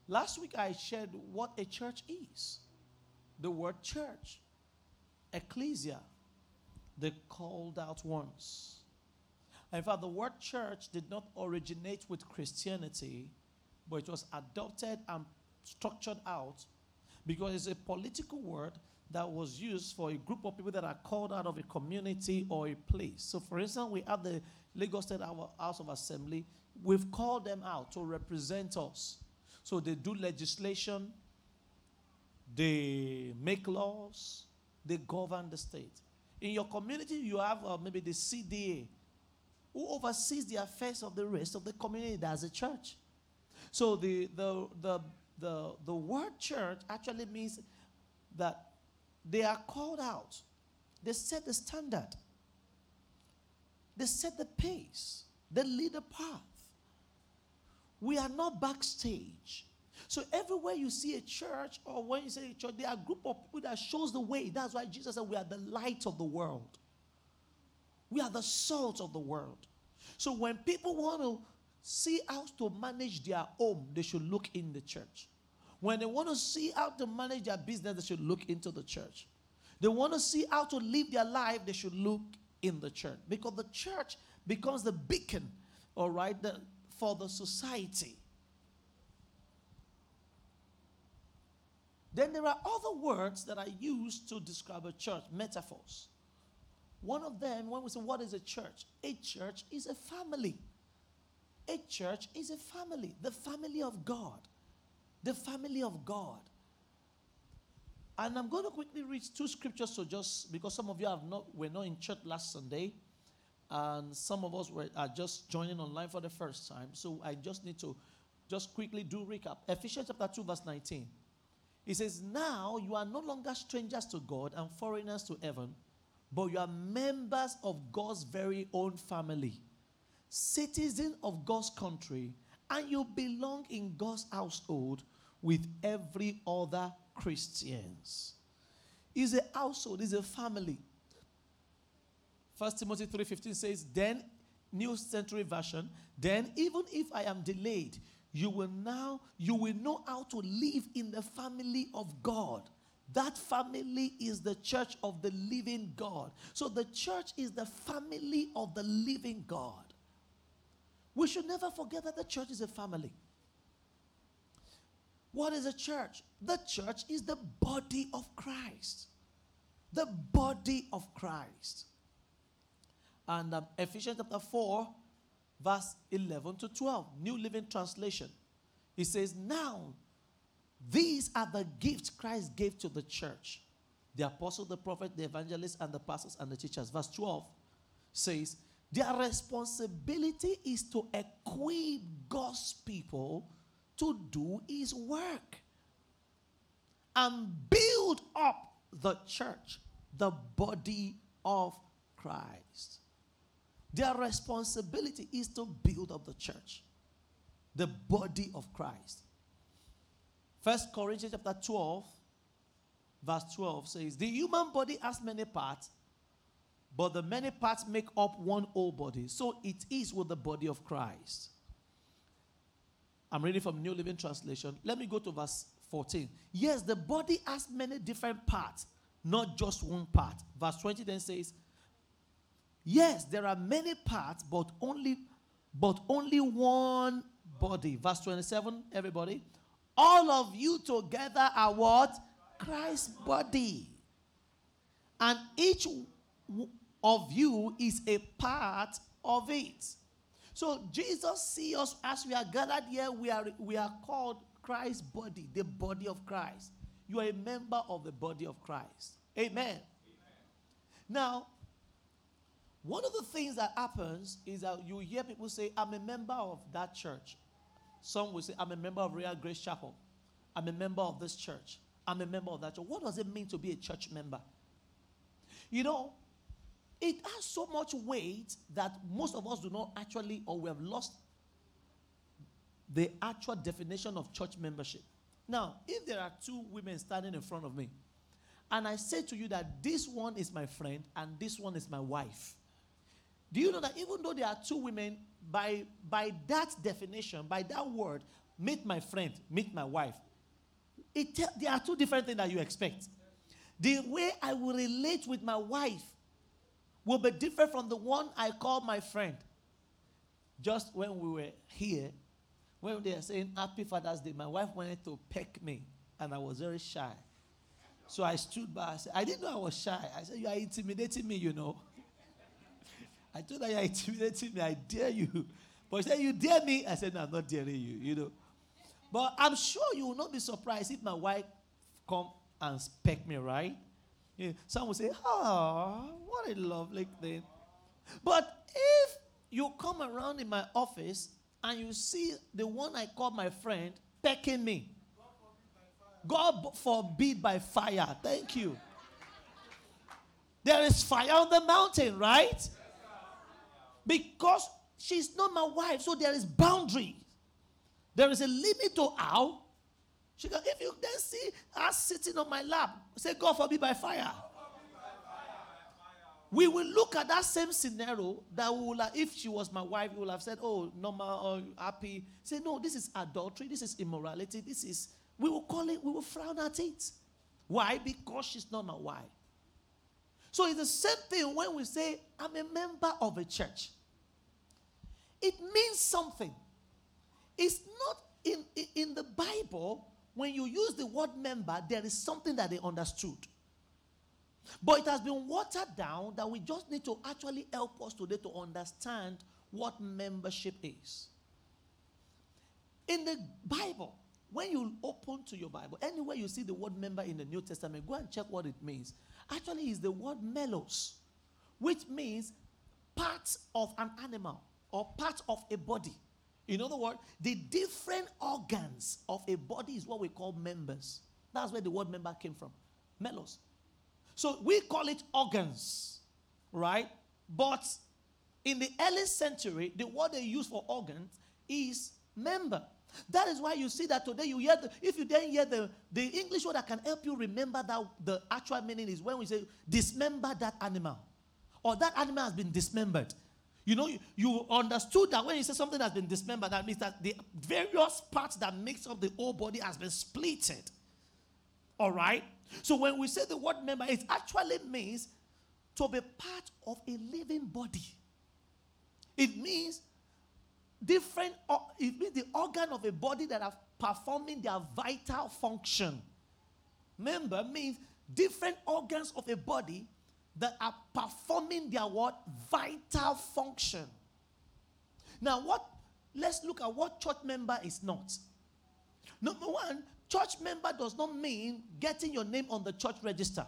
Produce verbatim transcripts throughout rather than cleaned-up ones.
Last week I shared what a church is. The word church, ecclesia, the called out ones. In fact, the word church did not originate with Christianity, but it was adopted and structured out because it's a political word that was used for a group of people that are called out of a community or a place. So, for instance, we have the Lagos State House of Assembly. We've called them out to represent us. So they do legislation, they make laws, they govern the state. In your community, you have uh, maybe the C D A, who oversees the affairs of the rest of the community. That's a church. So the, the, the, the, the word church actually means that they are called out. They set the standard. They set the pace. They lead the path. We are not backstage. So everywhere you see a church, or when you say a church, there are a group of people that shows the way. That's why Jesus said we are the light of the world. We are the salt of the world. So when people want to see how to manage their home, they should look in the church. When they want to see how to manage their business, they should look into the church. They want to see how to live their life, they should look in the church. Because the church becomes the beacon, all right, the, for the society. Then there are other words that are used to describe a church, metaphors. One of them, when we say, what is a church? A church is a family. A church is a family. The family of God. The family of God. And I'm going to quickly read two scriptures, so just because some of you have not were not in church last Sunday, and some of us were are just joining online for the first time. So I just need to just quickly do recap. Ephesians chapter two, verse nineteen. It says, now you are no longer strangers to God and foreigners to heaven, but you are members of God's very own family, citizens of God's country, and you belong in God's household with every other Christians. It's a household, it's a family. First Timothy three fifteen says, then, New Century Version, then even if I am delayed, you will now, you will know how to live in the family of God. That family is the church of the living God. So the church is the family of the living God. We should never forget that the church is a family. What is a church? The church is the body of Christ. The body of Christ. And um, Ephesians chapter four, verse eleven to twelve, New Living Translation. It says, now, these are the gifts Christ gave to the church. The apostle, the prophet, the evangelist, and the pastors and the teachers. Verse twelve says, their responsibility is to equip God's people to do his work and build up the church, the body of Christ. Their responsibility is to build up the church, the body of Christ. First Corinthians chapter twelve, verse twelve says, the human body has many parts, but the many parts make up one whole body. So it is with the body of Christ. I'm reading from New Living Translation. Let me go to verse fourteen. Yes, the body has many different parts, not just one part. Verse twenty then says, yes, there are many parts, but only, but only one body. Verse twenty-seven, everybody. All of you together are what? Christ's body. And each of you is a part of it. So Jesus sees us as we are gathered here. We are, we are called Christ's body, the body of Christ. You are a member of the body of Christ. Amen. Amen. Now, one of the things that happens is that you hear people say, I'm a member of that church. Some will say, I'm a member of Real Grace Chapel. I'm a member of this church. I'm a member of that church. What does it mean to be a church member? You know, it has so much weight that most of us do not actually, or we have lost the actual definition of church membership. Now, if there are two women standing in front of me, and I say to you that this one is my friend and this one is my wife, do you know that even though there are two women, by, by that definition, by that word, meet my friend, meet my wife. It te- there are two different things that you expect. The way I will relate with my wife will be different from the one I call my friend. Just when we were here, when they are saying Happy Father's Day, my wife wanted to peck me, and I was very shy. So I stood by. I said, I didn't know I was shy. I said, you are intimidating me, you know. I told her, you are intimidating me. I dare you. But she said, you dare me? I said, no, I'm not daring you, you know. But I'm sure you will not be surprised if my wife come and peck me, right? Yeah. Some will say, oh, what a lovely thing. But if you come around in my office and you see the one I call my friend pecking me, God forbid by fire. Thank you. There is fire on the mountain, right? Because she's not my wife, so there is boundary. There is a limit to how she can. If you then see her sitting on my lap, say, God forbid by fire. We will look at that same scenario that we will have, if she was my wife, we will have said, oh, normal or happy. Say, no, this is adultery, this is immorality, this is, we will call it, we will frown at it. Why? Because she's not my wife. So it's the same thing when we say, I'm a member of a church. It means something. It's not in, in, in the Bible, when you use the word member, there is something that they understood. But it has been watered down that we just need to actually help us today to understand what membership is. In the Bible, when you open to your Bible, anywhere you see the word member in the New Testament, go and check what it means. Actually, it's the word melos, which means part of an animal or part of a body. In other words, the different organs of a body is what we call members. That's where the word member came from. Melos. So we call it organs, right? But in the early century, the word they use for organs is member. That is why you see that today you hear, the, if you then hear the, the English word that can help you remember that the actual meaning is when we say dismember that animal. Or that animal has been dismembered. You know, you, you understood that when you say something has been dismembered, that means that the various parts that makes up the whole body has been splitted. All right? So when we say the word member, it actually means to be part of a living body. It means different, it means the organ of a body that are performing their vital function. Member means different organs of a body that are performing their what? Vital function. Now what, let's look at what church member is not. Number one, church member does not mean getting your name on the church register.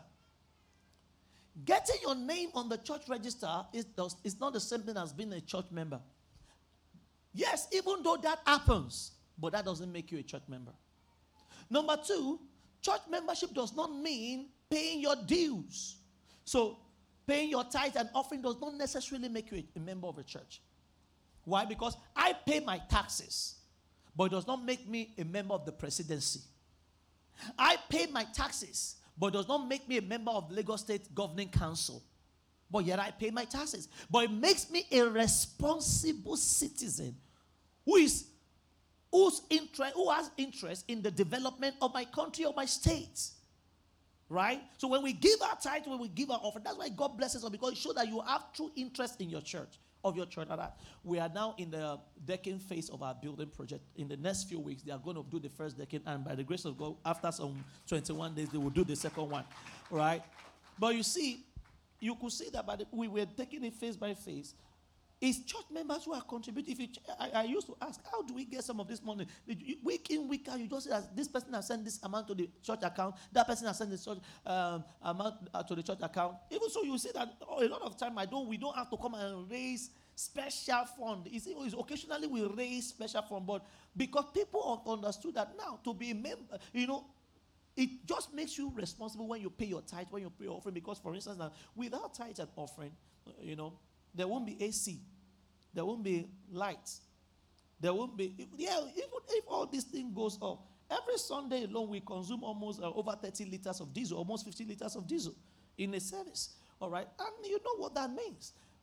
Getting your name on the church register is, does, is not the same thing as being a church member. Yes, even though that happens, but that doesn't make you a church member. Number two, church membership does not mean paying your dues. So, paying your tithe and offering does not necessarily make you a, a member of a church. Why? Because I pay my taxes, but it does not make me a member of the presidency. I pay my taxes, but it does not make me a member of the Lagos State Governing Council. But yet I pay my taxes. But it makes me a responsible citizen who is whose interest, who has interest in the development of my country or my state. Right? So when we give our tithe, when we give our offering, that's why God blesses us, because it shows that you have true interest in your church, of your church. Like that. We are now in the decking phase of our building project. In the next few weeks, they are going to do the first decking, and by the grace of God, after some twenty-one days, they will do the second one. Right? But you see, you could see that by the, we were taking it phase by phase. It's church members who are contributing. If you, I, I used to ask, how do we get some of this money? Week in, week out, you just say, this person has sent this amount to the church account. That person has sent this church, um, amount uh, to the church account. Even so, you see that oh, a lot of time, I don't. we don't have to come and raise special fund. It's, it's occasionally we raise special fund, but because people have understood that now to be a member, you know, it just makes you responsible when you pay your tithe, when you pay your offering. Because, for instance, now without tithe and offering, you know, there won't be A C. There won't be lights. There won't be, yeah, even if all this thing goes up, every Sunday alone we consume almost uh, over thirty liters of diesel, almost fifty liters of diesel in a service. All right? And you know what that means.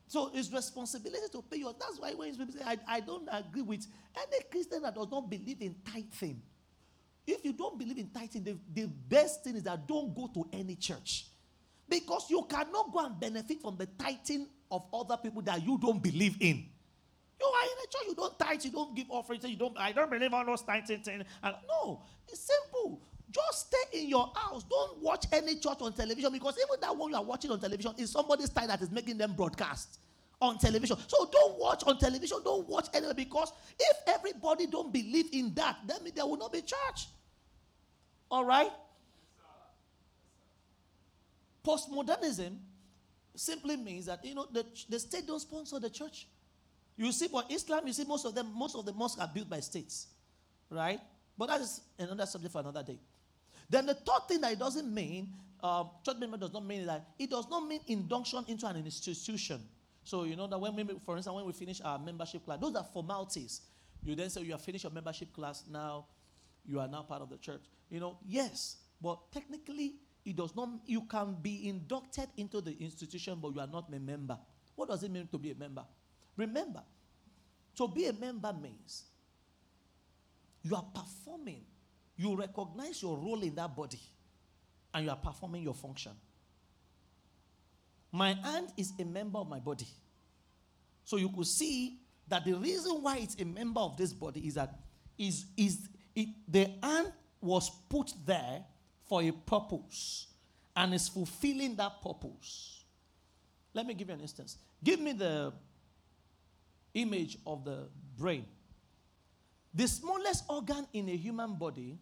So it's responsibility to pay your. That's why when people say, I, I don't agree with any Christian that does not believe in tithing. If you don't believe in tithing, the, the best thing is that don't go to any church. Because you cannot go and benefit from the tithing of other people that you don't believe in. You are in a church, you don't tithe, you don't give offerings, you don't, I don't believe on those tithing things. And no, it's simple. Just stay in your house. Don't watch any church on television, because even that one you are watching on television is somebody's tithe that is making them broadcast on television. So don't watch on television, don't watch anywhere, because if everybody don't believe in that, then there will not be church. All right? Postmodernism simply means that, you know, the, the state don't sponsor the church. You see, for Islam, you see most of them, most of the mosques are built by states. Right? But that is another subject for another day. Then the third thing that it doesn't mean, um, church member does not mean that it does not mean induction into an institution. So you know that when we, for instance, when we finish our membership class, those are formalities. You then say you have finished your membership class, now you are now part of the church. You know, yes, but technically it does not. You can be inducted into the institution, but you are not a member. What does it mean to be a member? Remember, to be a member means you are performing. You recognize your role in that body, and you are performing your function. My hand is a member of my body. So you could see that the reason why it's a member of this body is that is, is it, the hand was put there for a purpose and is fulfilling that purpose. Let me give you an instance. Give me the image of the brain. The smallest organ in a human body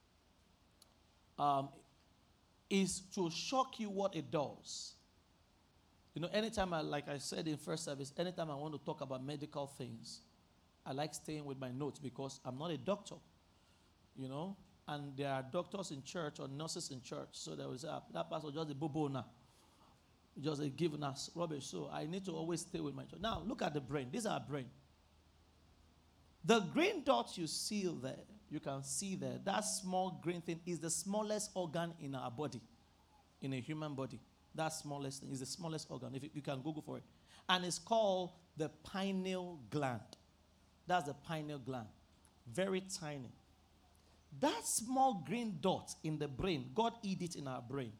um, is to shock you what it does. You know, anytime I, like I said in first service, anytime I want to talk about medical things, I like staying with my notes because I'm not a doctor, you know, and there are doctors in church or nurses in church, so they will say, ah, that pastor just a bobo now, just a giving us rubbish. So I need to always stay with my church. Now, look at the brain. This is our brain. The green dot you see there, you can see there, that small green thing is the smallest organ in our body, in a human body. That smallest thing is the smallest organ. If you, you can Google for it. And it's called the pineal gland. That's the pineal gland. Very tiny. That small green dot in the brain, God hid it in our brain.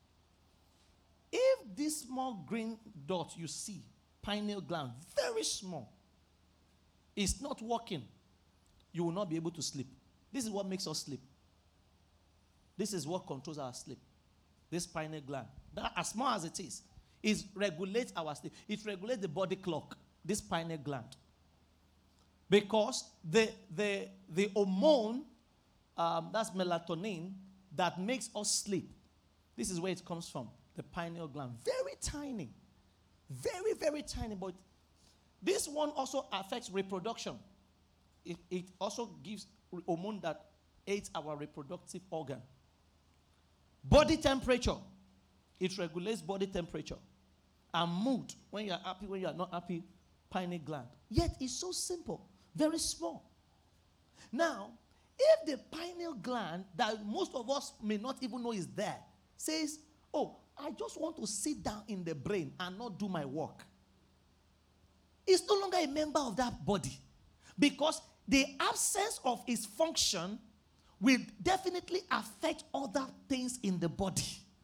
If this small green dot you see, pineal gland, very small, is not working, you will not be able to sleep. This is what makes us sleep. This is what controls our sleep. This pineal gland, that, as small as it is, it regulates our sleep. It regulates the body clock, this pineal gland. Because the, the, the hormone, um, that's melatonin, that makes us sleep, this is where it comes from, the pineal gland. Very tiny. Very, very tiny. But this one also affects reproduction. It, it also gives hormone that aids our reproductive organ. Body temperature. It regulates body temperature. And mood. When you are happy, when you are not happy, pineal gland. Yet it's so simple. Very small. Now, if the pineal gland that most of us may not even know is there says, oh, I just want to sit down in the brain and not do my work, it's no longer a member of that body. Because the absence of its function will definitely affect other things in the body.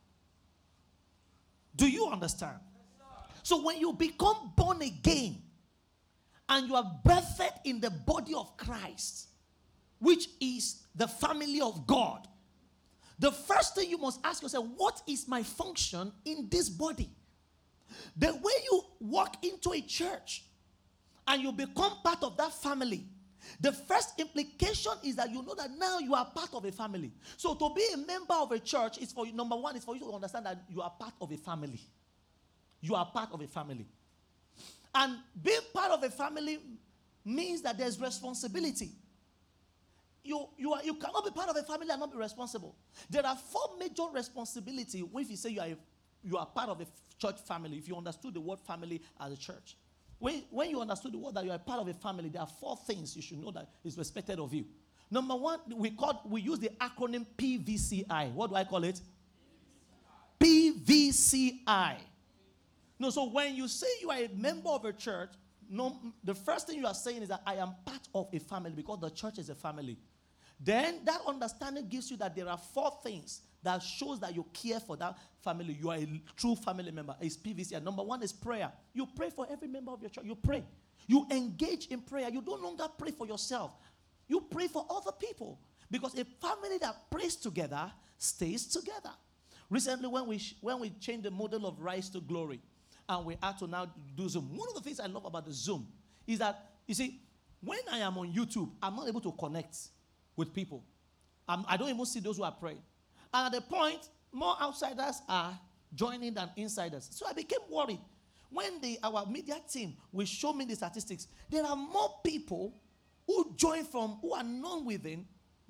Do you understand? So when you become born again and you are birthed in the body of Christ, which is the family of God, the first thing you must ask yourself, what is my function in this body? The way you walk into a church and you become part of that family, the first implication is that you know that now you are part of a family. So to be a member of a church is for you, number one, is for you to understand that you are part of a family. You are part of a family. And being part of a family means that there's responsibility. You, you, are, you cannot be part of a family and not be responsible. There are four major responsibilities if you say you are, a, you are part of a church family, if you understood the word family as a church. When, when you understood the word that you are part of a family, there are four things you should know that is expected of you. Number one, we call, we use the acronym P V C I. What do I call it? P V C I. No, so when you say you are a member of a church, no, the first thing you are saying is that I am part of a family because the church is a family. Then that understanding gives you that there are four things that shows that you care for that family. You are a true family member. It's P V C. And number one is prayer. You pray for every member of your church. You pray. You engage in prayer. You don't longer pray for yourself. You pray for other people. Because a family that prays together stays together. Recently, when we sh- when we changed the model of Rise to Glory, and we had to now do Zoom, one of the things I love about the Zoom is that, you see, when I am on YouTube, I'm not able to connect with people. I'm, I don't even see those who are praying. And at the point, more outsiders are joining than insiders. So I became worried. When the, our media team will show me the statistics, there are more people who join from, who are known within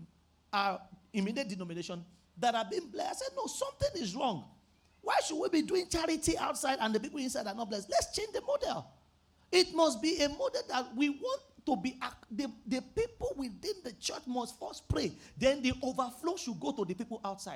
our immediate denomination that are being blessed. I said, no, something is wrong. Why should we be doing charity outside and the people inside are not blessed? Let's change the model. It must be a model that we want to be, the, the people within the church must first pray. Then the overflow should go to the people outside.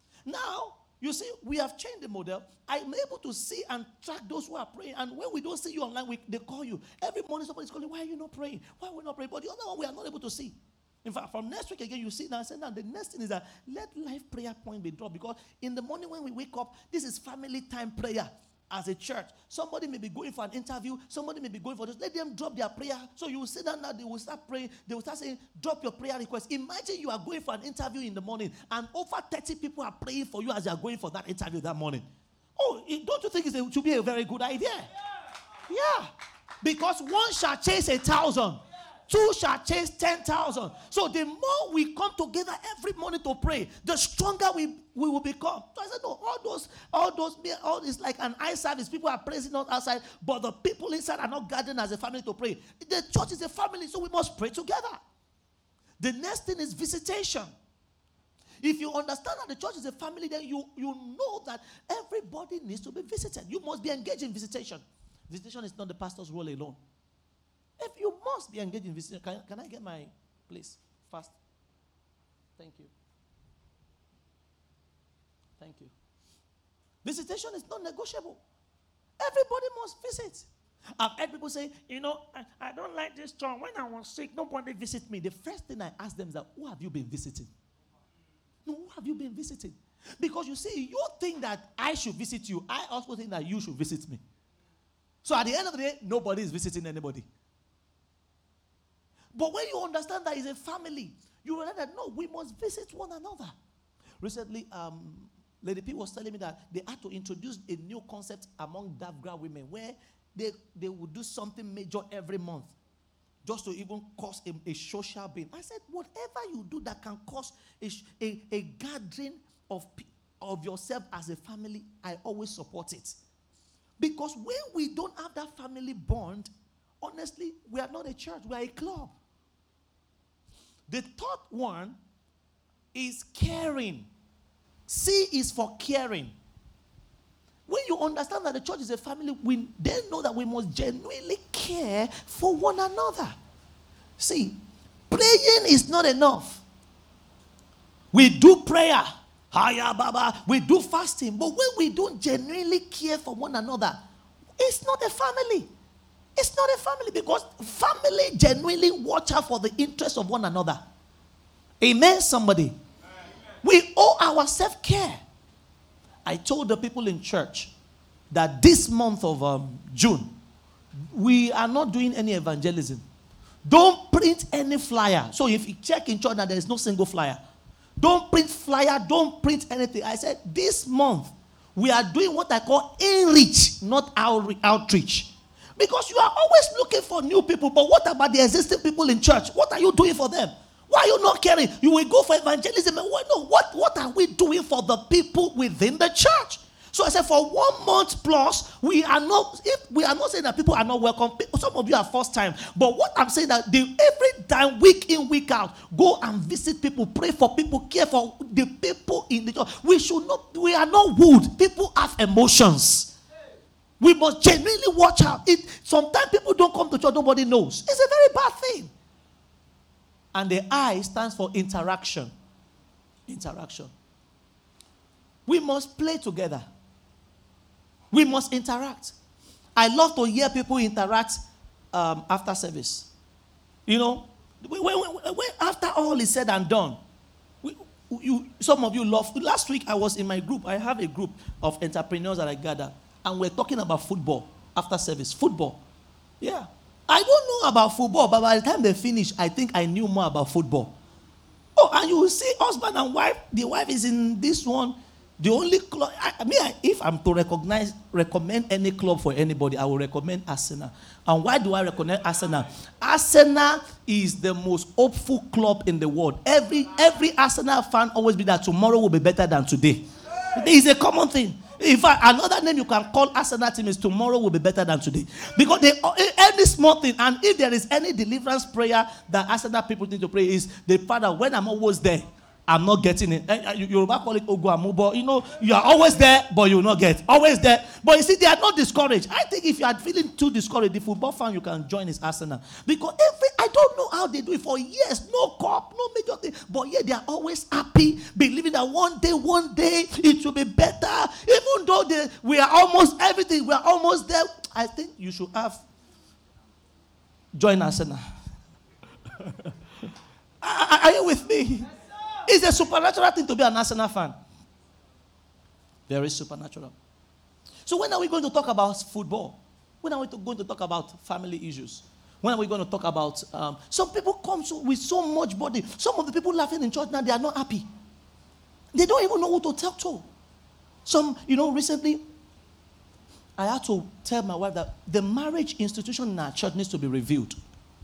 Now, you see, we have changed the model. I'm able to see and track those who are praying. And when we don't see you online, we, they call you. Every morning somebody's calling, why are you not praying? Why are we not praying? But the other one, we are not able to see. In fact, from next week again, you see now, I said, now the next thing is that let life prayer point be dropped. Because in the morning when we wake up, this is family time prayer as a church. Somebody may be going for an interview. Somebody may be going for this. Let them drop their prayer. So you will sit down now, they will start praying. They will start saying, drop your prayer request. Imagine you are going for an interview in the morning and over thirty people are praying for you as you are going for that interview that morning. Oh, don't you think it should be a very good idea? Yeah. yeah. Because one shall chase a thousand. Two shall chase ten thousand. So the more we come together every morning to pray, the stronger we, we will become. So I said, no, all those, all those, all is like an eye service. People are praising us outside, but the people inside are not gathering as a family to pray. The church is a family, so we must pray together. The next thing is visitation. If you understand that the church is a family, then you, you know that everybody needs to be visited. You must be engaged in visitation. Visitation is not the pastor's role alone. If you must be engaged in visitation, can, can I get my place fast? Thank you. Thank you. Visitation is not negotiable. Everybody must visit. I've heard people say, you know, I, I don't like this church. When I was sick, nobody visit me. The first thing I ask them is that, who have you been visiting? No, who have you been visiting? Because you see, you think that I should visit you. I also think that you should visit me. So at the end of the day, nobody is visiting anybody. But when you understand that it's a family, you realize that, no, we must visit one another. Recently, um, Lady P was telling me that they had to introduce a new concept among Davgra women where they, they would do something major every month just to even cause a, a social being. I said, whatever you do that can cause a, a, a gathering of, of yourself as a family, I always support it. Because when we don't have that family bond, honestly, we are not a church, we are a club. The third one is caring. C is for caring. When you understand that the church is a family, we then know that we must genuinely care for one another. See, praying is not enough. We do prayer, Hiya Baba, we do fasting, but when we don't genuinely care for one another, it's not a family. It's not a family because family genuinely watch out for the interests of one another. Amen, somebody. Amen. We owe ourselves care. I told the people in church that this month of um, June, we are not doing any evangelism. Don't print any flyer. So if you check in church, that there is no single flyer. Don't print flyer. Don't print anything. I said this month, we are doing what I call in-reach, not outreach. Because you are always looking for new people, but what about the existing people in church? What are you doing for them? Why are you not caring? You will go for evangelism. And what, no, what, what are we doing for the people within the church? So I said for one month plus, we are not, if we are not saying that people are not welcome. Some of you are first time. But what I'm saying that they, every time, week in, week out, go and visit people, pray for people, care for the people in the church. We should not, we are not wood. People have emotions. We must genuinely watch out. It, sometimes people don't come to church, nobody knows. It's a very bad thing. And the I stands for interaction. Interaction. We must play together. We must interact. I love to hear people interact um, after service. You know, when, when, when, after all is said and done, we, you, some of you love. Last week I was in my group. I have a group of entrepreneurs that I gather, and we're talking about football after service. Football. Yeah. I don't know about football, but by the time they finish, I think I knew more about football. Oh, and you will see husband and wife. The wife is in this one. The only club, I, I mean, if I'm to recognize, recommend any club for anybody, I will recommend Arsenal. And why do I recommend Arsenal? Arsenal is the most hopeful club in the world. Every every Arsenal fan always be that tomorrow will be better than today. It is a common thing. In fact, another name you can call Arsenal team is tomorrow will be better than today. Because they, any small thing, and if there is any deliverance prayer that Arsenal people need to pray is, the Father, when I'm always there, I'm not getting it. Yoruba call it Oguamubo. You know, you are always there, but you will not get. Always there. But you see, they are not discouraged. I think if you are feeling too discouraged, the football fan, you can join his Arsenal. Because every, I don't know how they do it for years. No cup, no major thing. But yeah, they are always happy, believing that one day, one day, it will be better. Even though they, we are almost everything, we are almost there. I think you should have join Arsenal. are, are you with me? It's a supernatural thing to be an Arsenal fan. Very supernatural. So when are we going to talk about football? When are we to, going to talk about family issues? When are we going to talk about... Um, some people come so, with so much body. Some of the people laughing in church now, they are not happy. They don't even know who to talk to. Some, you know, recently, I had to tell my wife that the marriage institution in our church needs to be reviewed.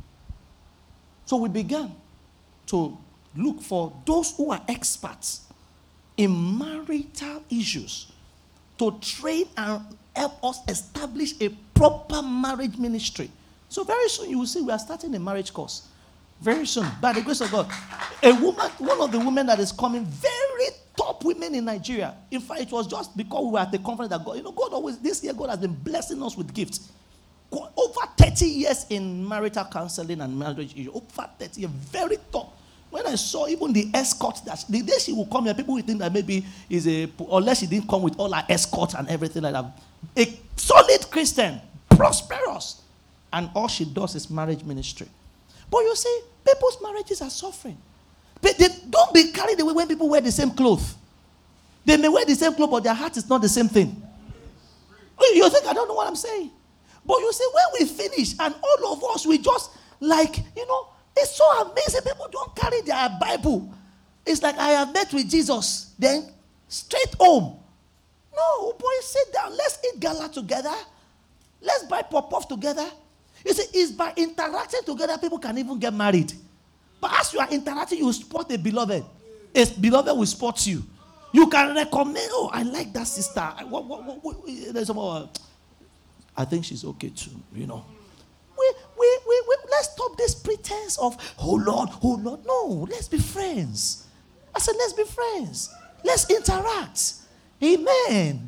So we began to look for those who are experts in marital issues to train and help us establish a proper marriage ministry. So very soon you will see we are starting a marriage course. Very soon, by the grace of God. A woman, one of the women that is coming, very top women in Nigeria. In fact, it was just because we were at the conference that God, you know, God always, this year God has been blessing us with gifts. Over thirty years in marital counseling and marriage issues. Over thirty years, very top. When I saw even the escort, that the day she will come here, people will think that maybe is a, unless she didn't come with all her escorts and everything like that. A solid Christian, prosperous. And all she does is marriage ministry. But you see, people's marriages are suffering. But they don't be carried away when people wear the same clothes. They may wear the same clothes, but their heart is not the same thing. You think I don't know what I'm saying? But you see, when we finish and all of us, we just like, you know, it's so amazing. People don't carry their Bible. It's like, I have met with Jesus. Then straight home. No, boy, sit down. Let's eat gala together. Let's buy pop-off together. You see, it's by interacting together people can even get married. But as you are interacting, you spot a beloved. A beloved will spot you. You can recommend, oh, I like that sister. What, what, what, what, there's some, uh, I think she's okay too, you know. We, we, we, we, let's stop this pretense of, oh Lord, oh Lord. No, let's be friends. I said, let's be friends. Let's interact. Amen.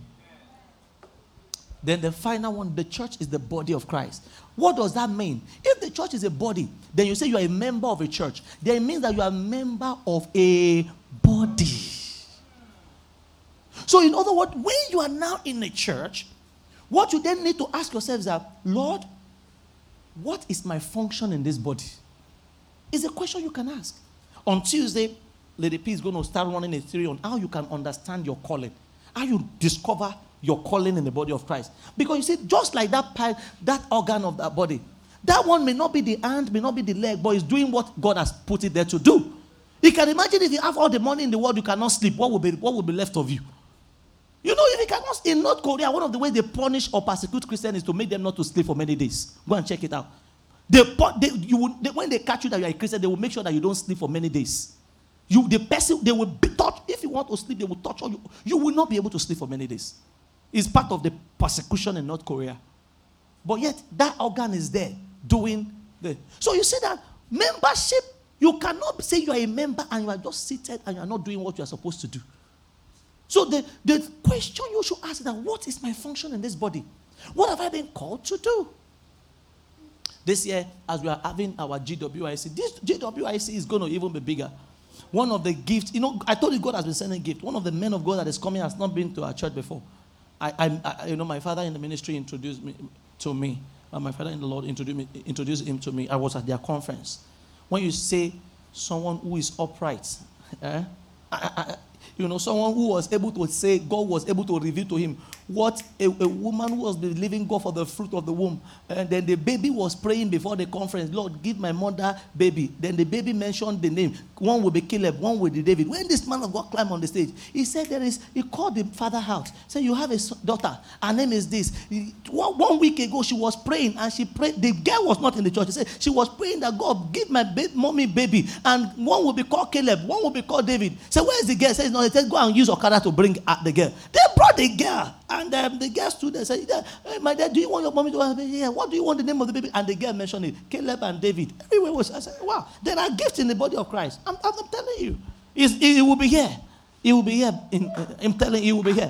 Then the final one, the church is the body of Christ. What does that mean? If the church is a body, then you say you are a member of a church. Then it means that you are a member of a body. So in other words, when you are now in a church, what you then need to ask yourself is that, Lord, what is my function in this body? It's a question you can ask. On Tuesday, Lady P is going to start running a theory on how you can understand your calling. How you discover your calling in the body of Christ. Because you see, just like that part, that organ of that body, that one may not be the hand, may not be the leg, but it's doing what God has put it there to do. You can imagine if you have all the money in the world, you cannot sleep. What will be, what will be left of you? You know, if you cannot, in North Korea, one of the ways they punish or persecute Christians is to make them not to sleep for many days. Go and check it out. They, they, you will, they, when they catch you that you are a Christian, they will make sure that you don't sleep for many days. You, the person, they will be touch. If you want to sleep, they will torture you. You will not be able to sleep for many days. It's part of the persecution in North Korea. But yet, that organ is there doing the... So you see that membership, you cannot say you are a member and you are just seated and you are not doing what you are supposed to do. So the, the question you should ask is that, what is my function in this body? What have I been called to do? This year, as we are having our G W I C, this G W I C is going to even be bigger. One of the gifts, you know, I told you God has been sending gifts. One of the men of God that is coming has not been to our church before. I, I, I, you know, my father in the ministry introduced me, to me. And my father in the Lord introduced, me, introduced him to me. I was at their conference. When you say someone who is upright, eh? I, I, you know, someone who was able to say, God was able to reveal to him what a, a woman who was believing God for the fruit of the womb. And then the baby was praying before the conference, Lord, give my mother baby. Then the baby mentioned the name. One will be Caleb, one will be David. When this man of God climbed on the stage, he said there is, he called the father out. Said, you have a daughter. Her name is this. He, one, one week ago, she was praying and she prayed. The girl was not in the church. He said, she was praying that God, give my ba- mommy baby. And one will be called Caleb, one will be called David. So where is the girl? He says, no, he said, go and use Okada to bring out the girl. They brought the girl. And um, the girl stood there and said, hey, my dad, do you want your mommy to have a baby? Yeah. What do you want the name of the baby? And the girl mentioned it, Caleb and David. Everywhere was, I said, wow, there are gifts in the body of Christ. I'm, I'm, I'm telling you. It's, it, it will be here. It will be here. In, uh, I'm telling you, it will be here.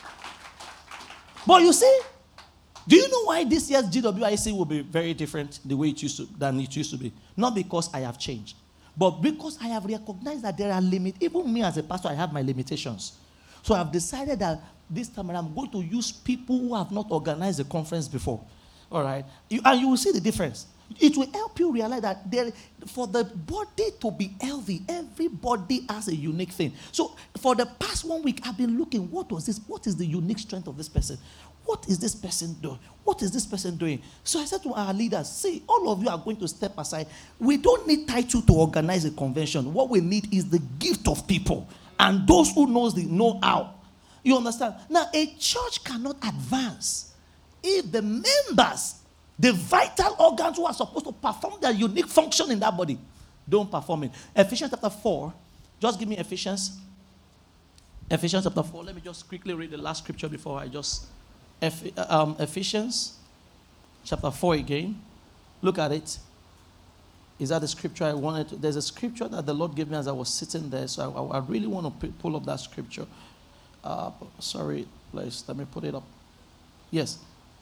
But you see, do you know why this year's G W I C will be very different the way it used to, than it used to be? Not because I have changed, but because I have recognized that there are limits. Even me as a pastor, I have my limitations. So I've decided that this time around, I'm going to use people who have not organized a conference before. All right? You, and you will see the difference. It will help you realize that there, for the body to be healthy, everybody has a unique thing. So for the past one week, I've been looking, what was this? What is the unique strength of this person? What is this person doing? What is this person doing? So I said to our leaders, see, all of you are going to step aside. We don't need title to organize a convention. What we need is the gift of people and those who knows the know-how. You understand? Now, a church cannot advance if the members, the vital organs who are supposed to perform their unique function in that body, don't perform it. Ephesians chapter four. Just give me Ephesians. Ephesians chapter four. Let me just quickly read the last scripture before I just... Um, Ephesians chapter four again. Look at it. Is that the scripture I wanted to... There's a scripture that the Lord gave me as I was sitting there. So I, I really want to p- pull up that scripture. Uh, sorry, please. Let me put it up. Yes.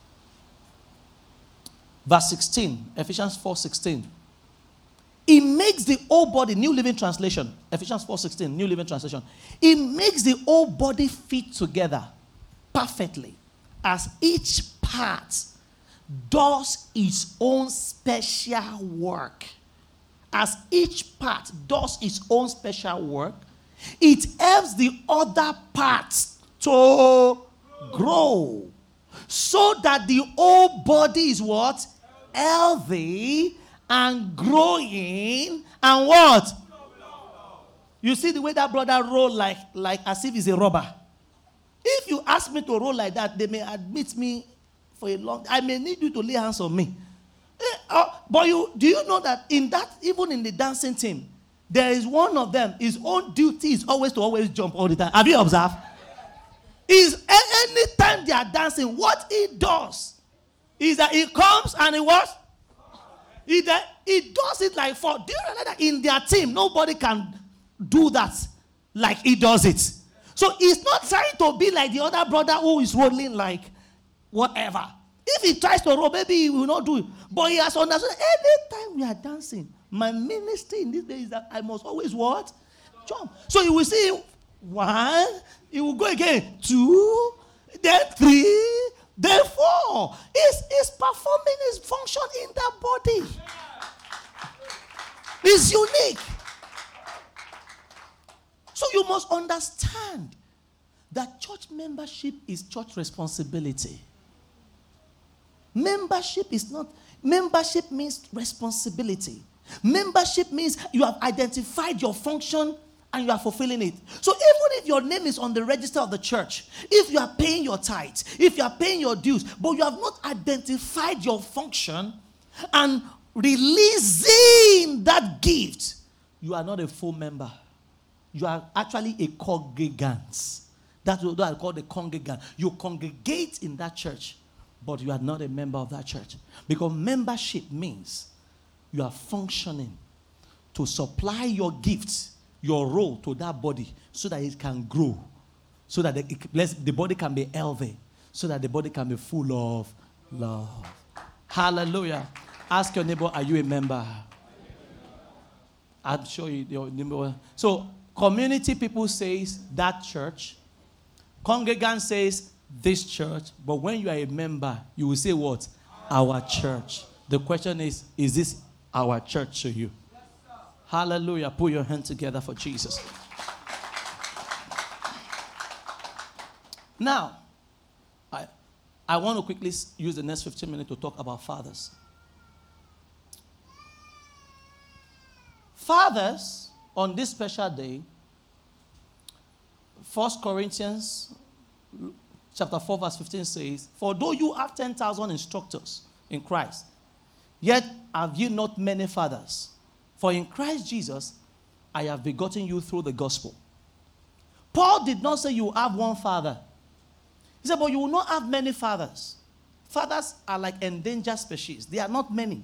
Verse sixteen, Ephesians four sixteen. It makes the whole body, New Living Translation, Ephesians four sixteen, New Living Translation. It makes the whole body fit together perfectly as each part does its own special work. As each part does its own special work, it helps the other parts to grow. So that the whole body is what? Healthy and growing and what? You see the way that brother rolled like, like as if he's a robber. If you ask me to roll like that, they may admit me for a long time. I may need you to lay hands on me. Eh, uh, but you, do you know that in that, even in the dancing team, there is one of them, his own duty is always to always jump all the time. Have you observed? Is anytime they are dancing, what he does is that he comes and he what? He, he does it like for. Do you realize that in their team, nobody can do that like he does it? So he's not trying to be like the other brother who is rolling like whatever. If he tries to roll, maybe he will not do it. But he has understood that anytime we are dancing, my ministry in this day is that I must always what? Jump. So you will see one, he will go again, two, then three, then four. He's, he's performing his function in that body. It's unique. So you must understand that church membership is church responsibility. Membership is not, membership means responsibility. Membership means you have identified your function and you are fulfilling it. So even if your name is on the register of the church, if you are paying your tithes, if you are paying your dues, but you have not identified your function and releasing that gift, you are not a full member. You are actually a congregant. That's what I call the congregant. You congregate in that church, but you are not a member of that church. Because membership means you are functioning to supply your gifts, your role to that body so that it can grow, so that the, the body can be healthy, so that the body can be full of love. Hallelujah. Ask your neighbor, are you a member? I'm sure you, your neighbor. So, community people says that church. Congregant says this church. But when you are a member, you will say what? Our church. The question is, is this our church to you? Hallelujah. Put your hand together for Jesus. Now, I, I want to quickly use the next fifteen minutes to talk about fathers. Fathers, on this special day, First Corinthians chapter four verse fifteen says, for though you have ten thousand instructors in Christ, yet have you not many fathers. For in Christ Jesus, I have begotten you through the gospel. Paul did not say you have one father. He said, but you will not have many fathers. Fathers are like endangered species. They are not many.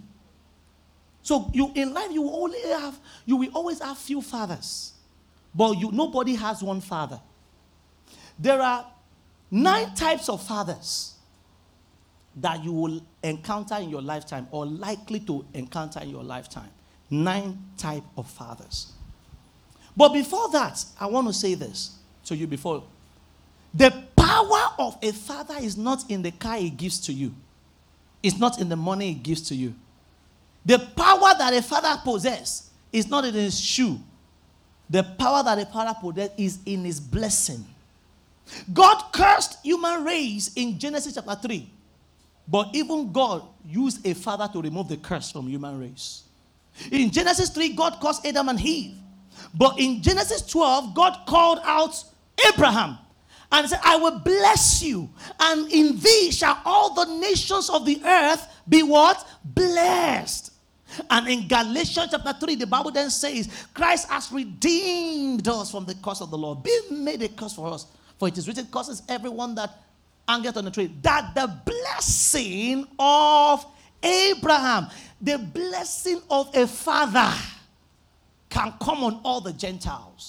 So you in life, you will only have, you will always have few fathers. But you, nobody has one father. There are nine types of fathers that you will encounter in your lifetime or likely to encounter in your lifetime. Nine types of fathers. But before that, I want to say this to you before. The power of a father is not in the car he gives to you. It's not in the money he gives to you. The power that a father possesses is not in his shoe. The power that a father possesses is in his blessing. God cursed human race in Genesis chapter three. But even God used a father to remove the curse from human race. In Genesis three, God cursed Adam and Eve. But in Genesis twelve, God called out Abraham and said, I will bless you, and in thee shall all the nations of the earth be what? Blessed. And in Galatians chapter three, the Bible then says, Christ has redeemed us from the curse of the law, being made a curse for us. For it is written, curses everyone that hangeth on the tree, that the blessing of Abraham, the blessing of a father, can come on all the Gentiles.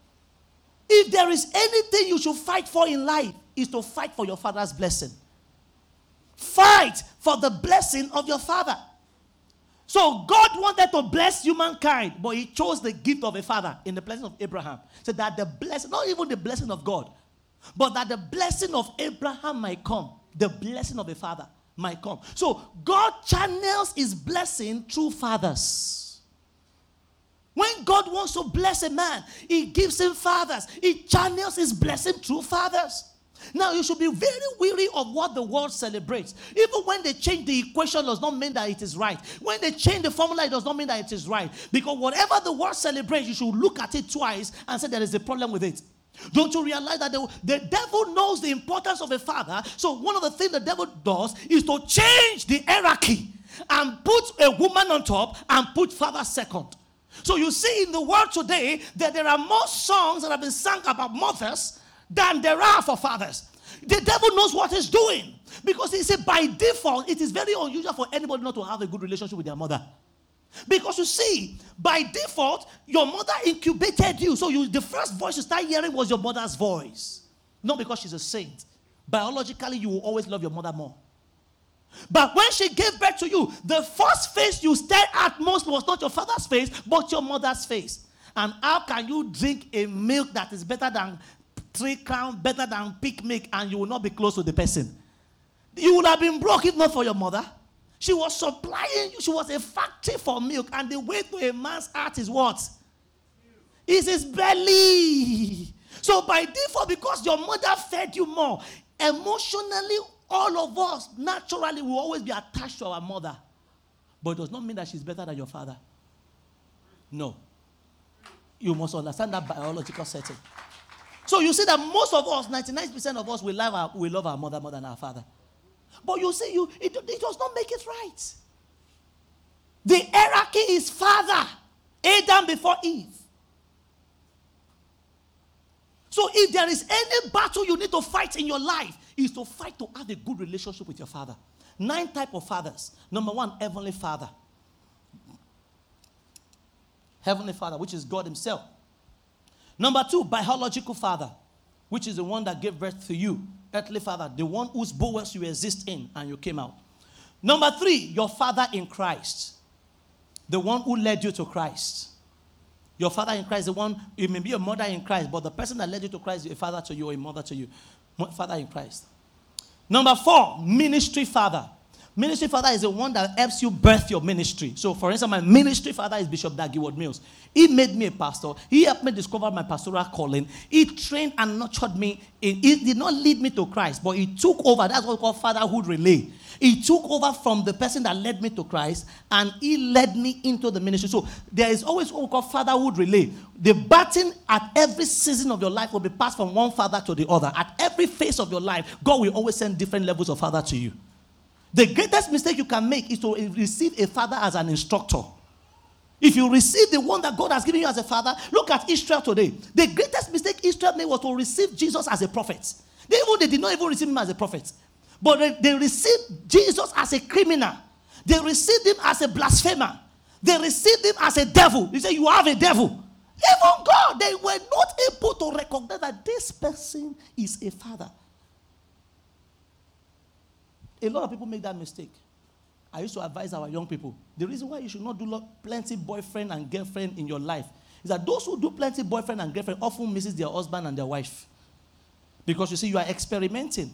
If there is anything you should fight for in life, is to fight for your father's blessing. Fight for the blessing of your father. So God wanted to bless humankind, but he chose the gift of a father in the blessing of Abraham. So that the blessing, not even the blessing of God, but that the blessing of Abraham might come. The blessing of a father might come. So God channels his blessing through fathers. When God wants to bless a man, he gives him fathers. He channels his blessing through fathers. Now, you should be very weary of what the world celebrates. Even when they change the equation, does not mean that it is right. When they change the formula, it does not mean that it is right. Because whatever the world celebrates, you should look at it twice and say there is a problem with it. Don't you realize that the, the devil knows the importance of a father? So one of the things the devil does is to change the hierarchy and put a woman on top and put father second. So you see in the world today that there are more songs that have been sung about mothers than there are for fathers. The devil knows what he's doing, because he said by default it is very unusual for anybody not to have a good relationship with their mother. Because you see, by default, your mother incubated you. So you, the first voice you start hearing was your mother's voice. Not because she's a saint. Biologically, you will always love your mother more. But when she gave birth to you, the first face you stared at most was not your father's face, but your mother's face. And how can you drink a milk that is better than Three Crown, better than Peak Milk, and you will not be close to the person? You would have been broke if not for your mother. She was supplying you. She was a factory for milk. And the way to a man's heart is what? Is his belly. So by default, because your mother fed you more, emotionally, all of us, naturally, will always be attached to our mother. But it does not mean that she's better than your father. No. You must understand that biological setting. So you see that most of us, ninety-nine percent of us, we love our, we love our mother more than our father. But you see, you it, it does not make it right. The hierarchy is father. Adam before Eve. So if there is any battle you need to fight in your life, is to fight to have a good relationship with your father. Nine types of fathers. Number one, Heavenly Father. Heavenly Father, which is God himself. Number two, biological father, which is the one that gave birth to you. Earthly father, the one whose bowels you exist in and you came out. Number three, your father in Christ. The one who led you to Christ. Your father in Christ, the one, you may be a mother in Christ, but the person that led you to Christ is a father to you or a mother to you. Father in Christ. Number four, ministry father. Ministry father is the one that helps you birth your ministry. So, for instance, my ministry father is Bishop Dag Heward-Mills. He made me a pastor. He helped me discover my pastoral calling. He trained and nurtured me. He did not lead me to Christ, but he took over. That's what we call fatherhood relay. He took over from the person that led me to Christ, and he led me into the ministry. So there is always what we call fatherhood relay. The baton at every season of your life will be passed from one father to the other. At every phase of your life, God will always send different levels of father to you. The greatest mistake you can make is to receive a father as an instructor. If you receive the one that God has given you as a father, look at Israel today. The greatest mistake Israel made was to receive Jesus as a prophet. They, even, they did not even receive him as a prophet. But they, they received Jesus as a criminal. They received him as a blasphemer. They received him as a devil. They say, you have a devil. Even God, they were not able to recognize that this person is a father. A lot of people make that mistake. I used to advise our young people. The reason why you should not do plenty boyfriend and girlfriend in your life is that those who do plenty boyfriend and girlfriend often misses their husband and their wife. Because you see, you are experimenting.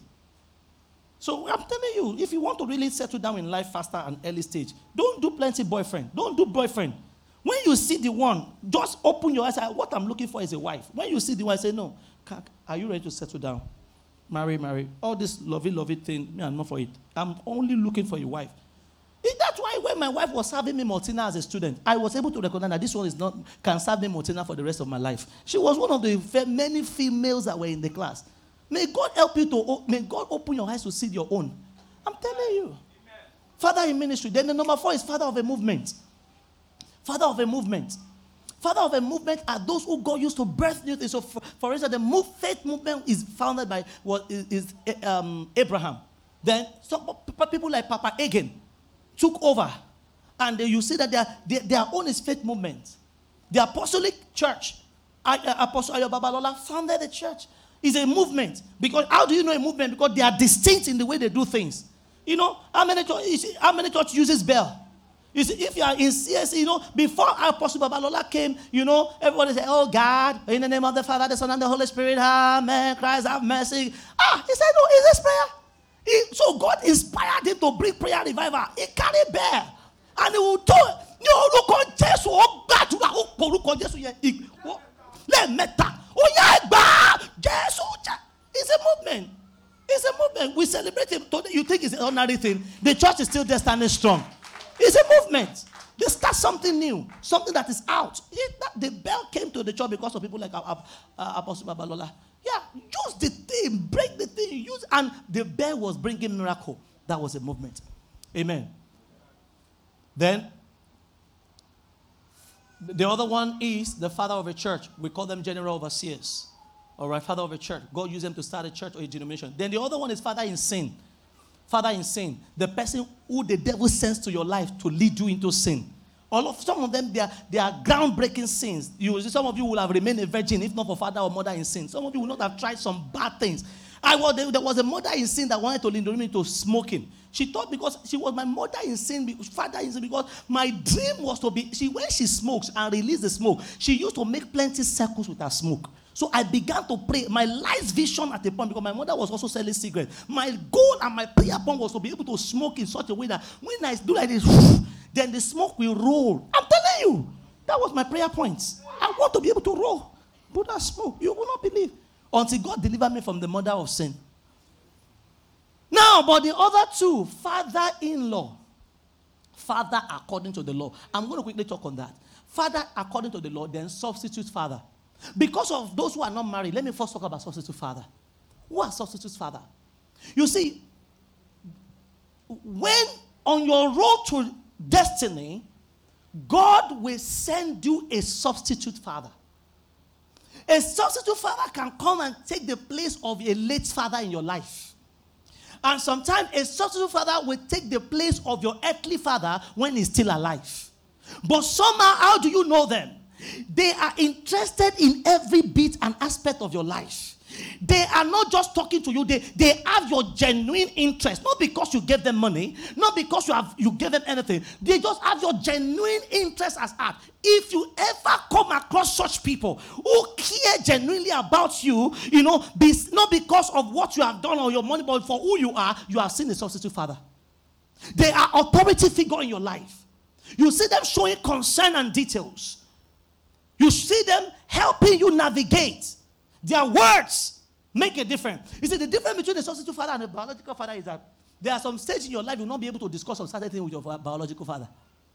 So I'm telling you, if you want to really settle down in life faster and early stage, don't do plenty boyfriend. Don't do boyfriend. When you see the one, just open your eyes. What I'm looking for is a wife. When you see the one, say, no, are you ready to settle down? Marry, marry. All this lovey, lovey thing, me, I'm not for it. I'm only looking for a wife. That's why when my wife was serving me Maltina as a student, I was able to recognize that this one is not can serve me Maltina for the rest of my life. She was one of the many females that were in the class. May God help you to, may God open your eyes to see your own. I'm telling you. Amen. Father in ministry. Then the number four is father of a movement. Father of a movement. Father of a movement are those who God used to birth new things. So, for, for instance, the move, faith movement is founded by what is, is um, Abraham. Then some people like Papa Hagin took over, and they, you see that their, their their own is faith movement. The Apostolic Church, Apostle Ayo Babalola founded the church. It's a movement. Because how do you know a movement? Because they are distinct in the way they do things. You know, how many church, how many church uses bell? You see, if you are in C S C, you know, before Apostle Babalola came, you know, everybody said, oh God, in the name of the Father, the Son, and the Holy Spirit, amen, Christ have mercy. Ah, he said, no, is this prayer? He, so God inspired him to bring prayer revival. He carried bell. And he will tell you, look on Jesus, oh God, look on Jesus. Let meta. Oh yeah, Jesus. It's a movement. It's a movement. We celebrate him. You think it's an ordinary thing. The church is still there standing strong. It's a movement. They start something new, something that is out. It, that, the bell came to the church because of people like uh, uh, Apostle Babalola. Yeah, use the thing, break the thing, use, and the bell was bringing miracle. That was a movement. Amen. Then, the other one is the father of a church. We call them general overseers. All right, father of a church. God used them to start a church or a denomination. Then the other one is father in sin. Father in sin, the person who the devil sends to your life to lead you into sin. All of some of them, they are, they are groundbreaking sins. You, some of you will have remained a virgin if not for father or mother in sin. Some of you will not have tried some bad things. I was there, there was a mother in sin that wanted to lead me to smoking. She thought because she was my mother in sin, father in sin, because my dream was to be. She when she smokes and release the smoke, she used to make plenty circles with her smoke. So I began to pray. My life's vision at the point, because my mother was also selling cigarettes. My goal and my prayer point was to be able to smoke in such a way that when I do like this, then the smoke will roll. I'm telling you, that was my prayer point. I want to be able to roll. But that smoke, you will not believe. Until God delivered me from the mother of sin. Now, but the other two, father-in-law. Father according to the law. I'm going to quickly talk on that. Father according to the law, then substitute father. Because of those who are not married, let me first talk about substitute father. Who are substitute father? You see, when on your road to destiny, God will send you a substitute father. A substitute father can come and take the place of a late father in your life. And sometimes a substitute father will take the place of your earthly father when he's still alive. But somehow, how do you know them? They are interested in every bit and aspect of your life. They are not just talking to you. They, they have your genuine interest. Not because you gave them money. Not because you have you gave them anything. They just have your genuine interest as heart. If you ever come across such people who care genuinely about you, you know, be, not because of what you have done or your money, but for who you are, you have seen a substitute father. They are authority figure in your life. You see them showing concern and details. You see them helping you navigate. Their words make a difference. You see, the difference between the substitute father and the biological father is that there are some stages in your life you will not be able to discuss some certain things with your biological father.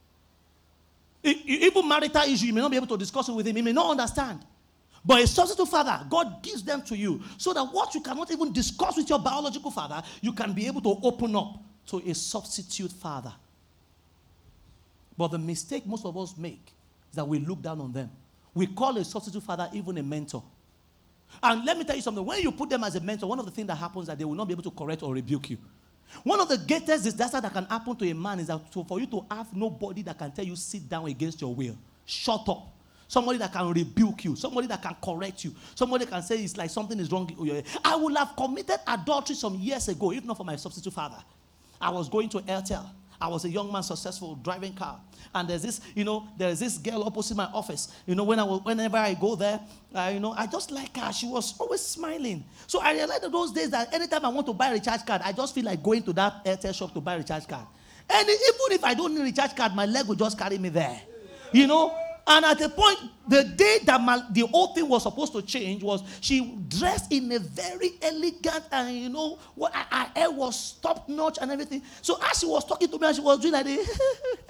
Even marital issue, you may not be able to discuss it with him. He may not understand. But a substitute father, God gives them to you so that what you cannot even discuss with your biological father, you can be able to open up to a substitute father. But the mistake most of us make is that we look down on them. We call a substitute father even a mentor. And let me tell you something. When you put them as a mentor, one of the things that happens is that they will not be able to correct or rebuke you. One of the greatest disasters that can happen to a man is that for you to have nobody that can tell you sit down against your will. Shut up. Somebody that can rebuke you. Somebody that can correct you. Somebody can say it's like something is wrong. I would have committed adultery some years ago, if not for my substitute father. I was going to Airtel. I was a young man, successful, driving car. And there's this, you know, there's this girl opposite my office. You know, when I was, whenever I go there, uh, you know, I just like her. She was always smiling. So I realized that those days that anytime I want to buy a recharge card, I just feel like going to that Airtel shop to buy a recharge card. And even if I don't need a recharge card, my leg will just carry me there. You know? And at the point, the day that my, the whole thing was supposed to change was she dressed in a very elegant and, you know, what her, her hair was top notch and everything. So as she was talking to me and she was doing like this,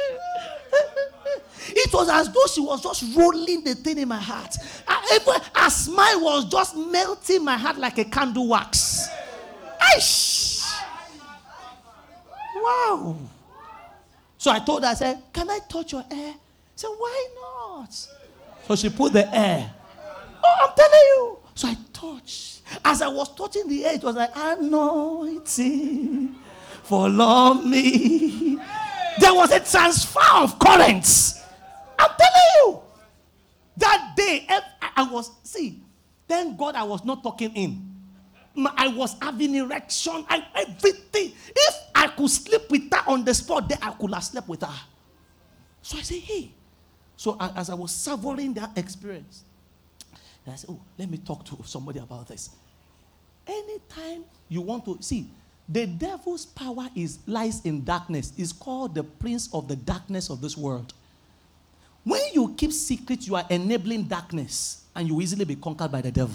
it was as though she was just rolling the thing in my heart. Her, her smile was just melting my heart like a candle wax. Aish! Wow. So I told her, I said, can I touch your hair? I said, why not? So she put the hair. Oh, I'm telling you. So I touched. As I was touching the hair, it was like, anointing, follow me. There was a transfer of currents. I'm telling you. That day, I was, see, thank God I was not talking in. I was having erection and everything. If I could sleep with her on the spot, then I could have slept with her. So I said, hey. So as I was savoring that experience, I said, oh, let me talk to somebody about this. Anytime you want to, see, the devil's power is lies in darkness. It's called the prince of the darkness of this world. When you keep secret, you are enabling darkness, and you easily be conquered by the devil.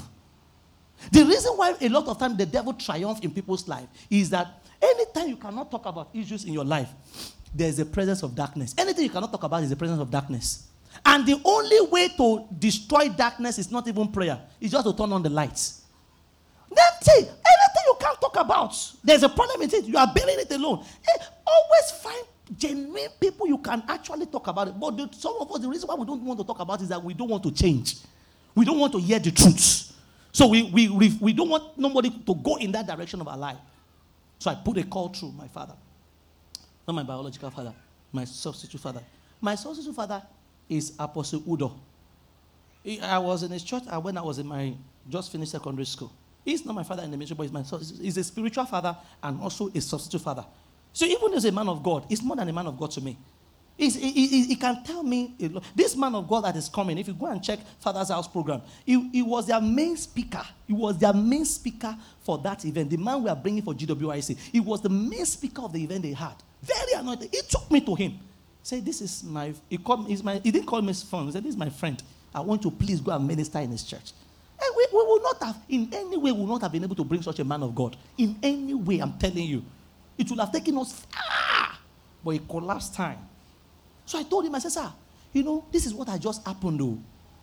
The reason why a lot of times the devil triumphs in people's life is that anytime you cannot talk about issues in your life, there is a presence of darkness. Anything you cannot talk about is the presence of darkness. And the only way to destroy darkness is not even prayer. It's just to turn on the lights. Then see, anything you can't talk about, there's a problem with it. You are bearing it alone. Hey, always find genuine people you can actually talk about it. But the, some of us, the reason why we don't want to talk about it is that we don't want to change. We don't want to hear the truth. So we, we, we, we don't want nobody to go in that direction of our life. So I put a call through my father. Not my biological father, my substitute father. My substitute father is Apostle Udo. He, I was in his church when I was in my just finished secondary school. He's not my father in the ministry, but he's my he's a spiritual father and also a substitute father. So even as a man of God, he's more than a man of God to me. He's, he, he, he can tell me, a lot. This man of God that is coming, if you go and check Father's House program, he, he was their main speaker. He was their main speaker for that event. The man we are bringing for G W I C, he was the main speaker of the event they had. Very anointed. He took me to him. He said, this is my, he, called, he's my, he didn't call me his friend. He said, this is my friend. I want to please go and minister in his church. And we, we will not have, in any way, we will not have been able to bring such a man of God. In any way, I'm telling you. It would have taken us far. But it collapsed time. So I told him, I said, sir, you know, this is what I just happened to.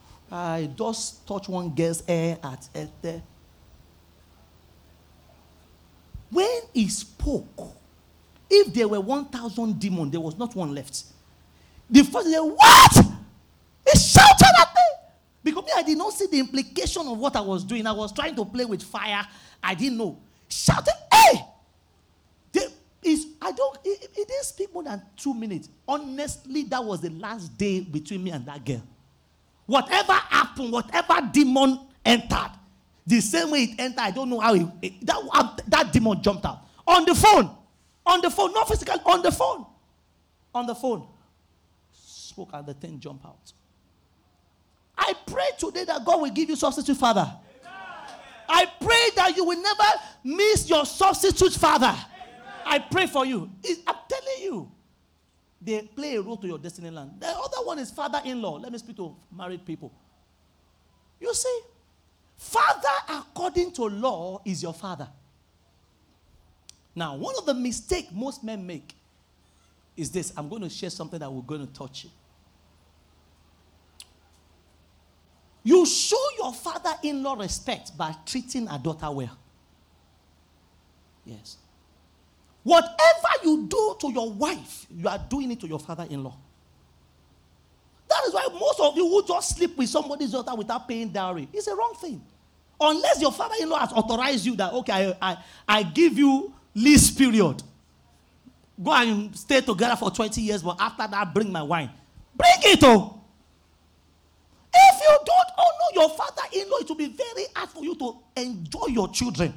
I just touched one girl's hair at Ete. When he spoke, if there were one thousand demons, there was not one left. The first day, what? He shouted at me. Because me, I did not see the implication of what I was doing. I was trying to play with fire. I didn't know. Shouted, hey! Is I don't it, it didn't speak more than two minutes. Honestly, that was the last day between me and that girl. Whatever happened, whatever demon entered, the same way it entered, I don't know how it, it, that, uh, that demon jumped out. On the phone. On the phone, not physically, on the phone. On the phone. Spoke and the thing jumped out. I pray today that God will give you substitute father. Amen. I pray that you will never miss your substitute father. Amen. I pray for you. It, I'm telling you. They play a role to your destiny land. The other one is father-in-law. Let me speak to married people. You see, father according to law is your father. Now, one of the mistakes most men make is this. I'm going to share something that we're going to touch you. You show your father-in-law respect by treating a daughter well. Yes. Whatever you do to your wife, you are doing it to your father-in-law. That is why most of you who just sleep with somebody's daughter without paying dowry, it's a wrong thing. Unless your father-in-law has authorized you that, okay, I, I, I give you lease period. Go and stay together for twenty years, but after that, bring my wine. Bring it, oh. If you don't honor your father-in-law, it will be very hard for you to enjoy your children.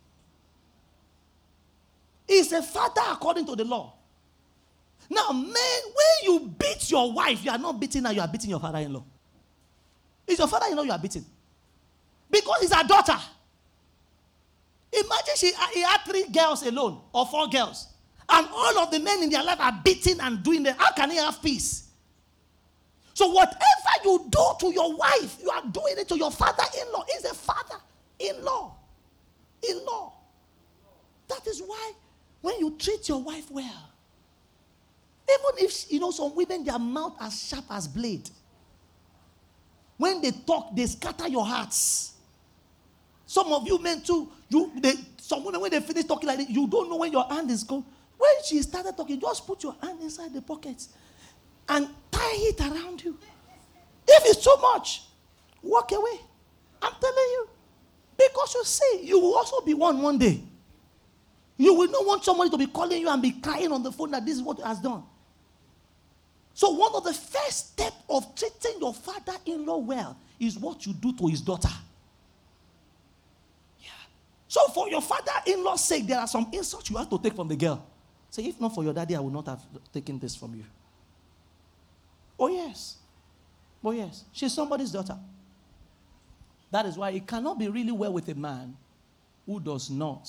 He's a father according to the law. Now, men, when you beat your wife, you are not beating her, you are beating your father-in-law. It's your father-in-law you are beating. Because he's her daughter. Imagine she, he had three girls alone, or four girls. And all of the men in their life are beating and doing that. How can he have peace? So whatever you do to your wife, you are doing it to your father-in-law. He's a father-in-law. In-law. That is why when you treat your wife well, even if, you know, some women, their mouth as sharp as blade. When they talk, they scatter your hearts. Some of you men too, you, they, some women, when they finish talking like this, you don't know when your hand is going. When she started talking, just put your hand inside the pocket and tie it around you. If it's too much, walk away. I'm telling you. Because you see, you will also be one one day. You will not want somebody to be calling you and be crying on the phone that this is what he has done. So one of the first steps of treating your father-in-law well is what you do to his daughter. Yeah. So for your father-in-law's sake, there are some insults you have to take from the girl. Say, if not for your daddy, I would not have taken this from you. Oh yes. Oh yes. She's somebody's daughter. That is why it cannot be really well with a man who does not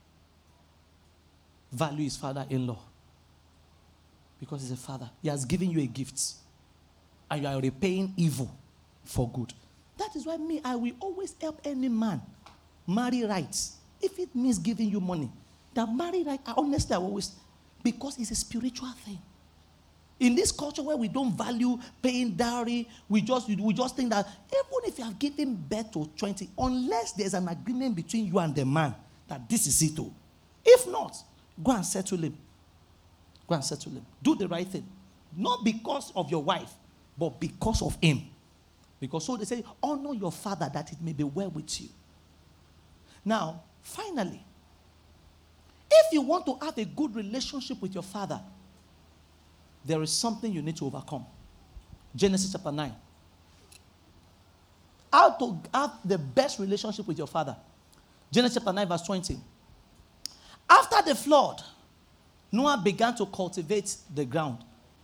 value his father-in-law. Because he's a father. He has given you a gift. And you are repaying evil for good. That is why me, I will always help any man marry right. If it means giving you money. That marry right, I honestly I always, because it's a spiritual thing. In this culture where we don't value paying dowry, we just, we just think that even if you have given birth to twenty, unless there's an agreement between you and the man, that this is it. All. If not, go and settle him. Go and settle him. Do the right thing. Not because of your wife, but because of him. Because so they say, honor your father that it may be well with you. Now, finally, if you want to have a good relationship with your father, there is something you need to overcome. Genesis chapter nine. How to have the best relationship with your father. Genesis chapter nine verse twenty. After the flood, Noah began to cultivate the ground.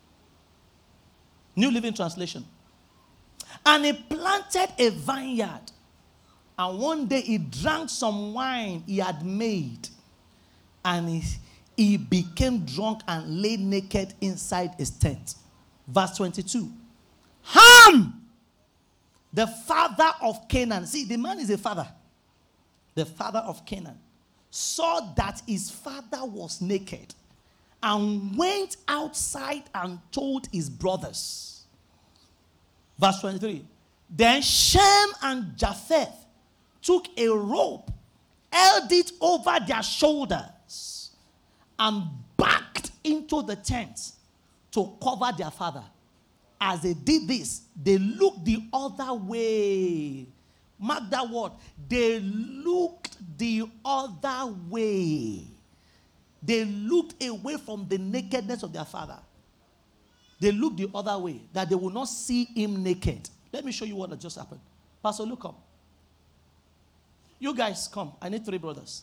New Living Translation. And he planted a vineyard. And one day he drank some wine he had made. And he, he became drunk and lay naked inside his tent. Verse twenty-two. Ham, the father of Canaan. See, the man is a father. The father of Canaan. Saw that his father was naked. And went outside and told his brothers. Verse twenty-three. Then Shem and Japheth took a rope, held it over their shoulders, and backed into the tent to cover their father. As they did this, they looked the other way. Mark that word. They looked the other way. They looked away from the nakedness of their father. They looked the other way, that they would not see him naked. Let me show you what had just happened. Pastor, look up. You guys, come. I need three brothers.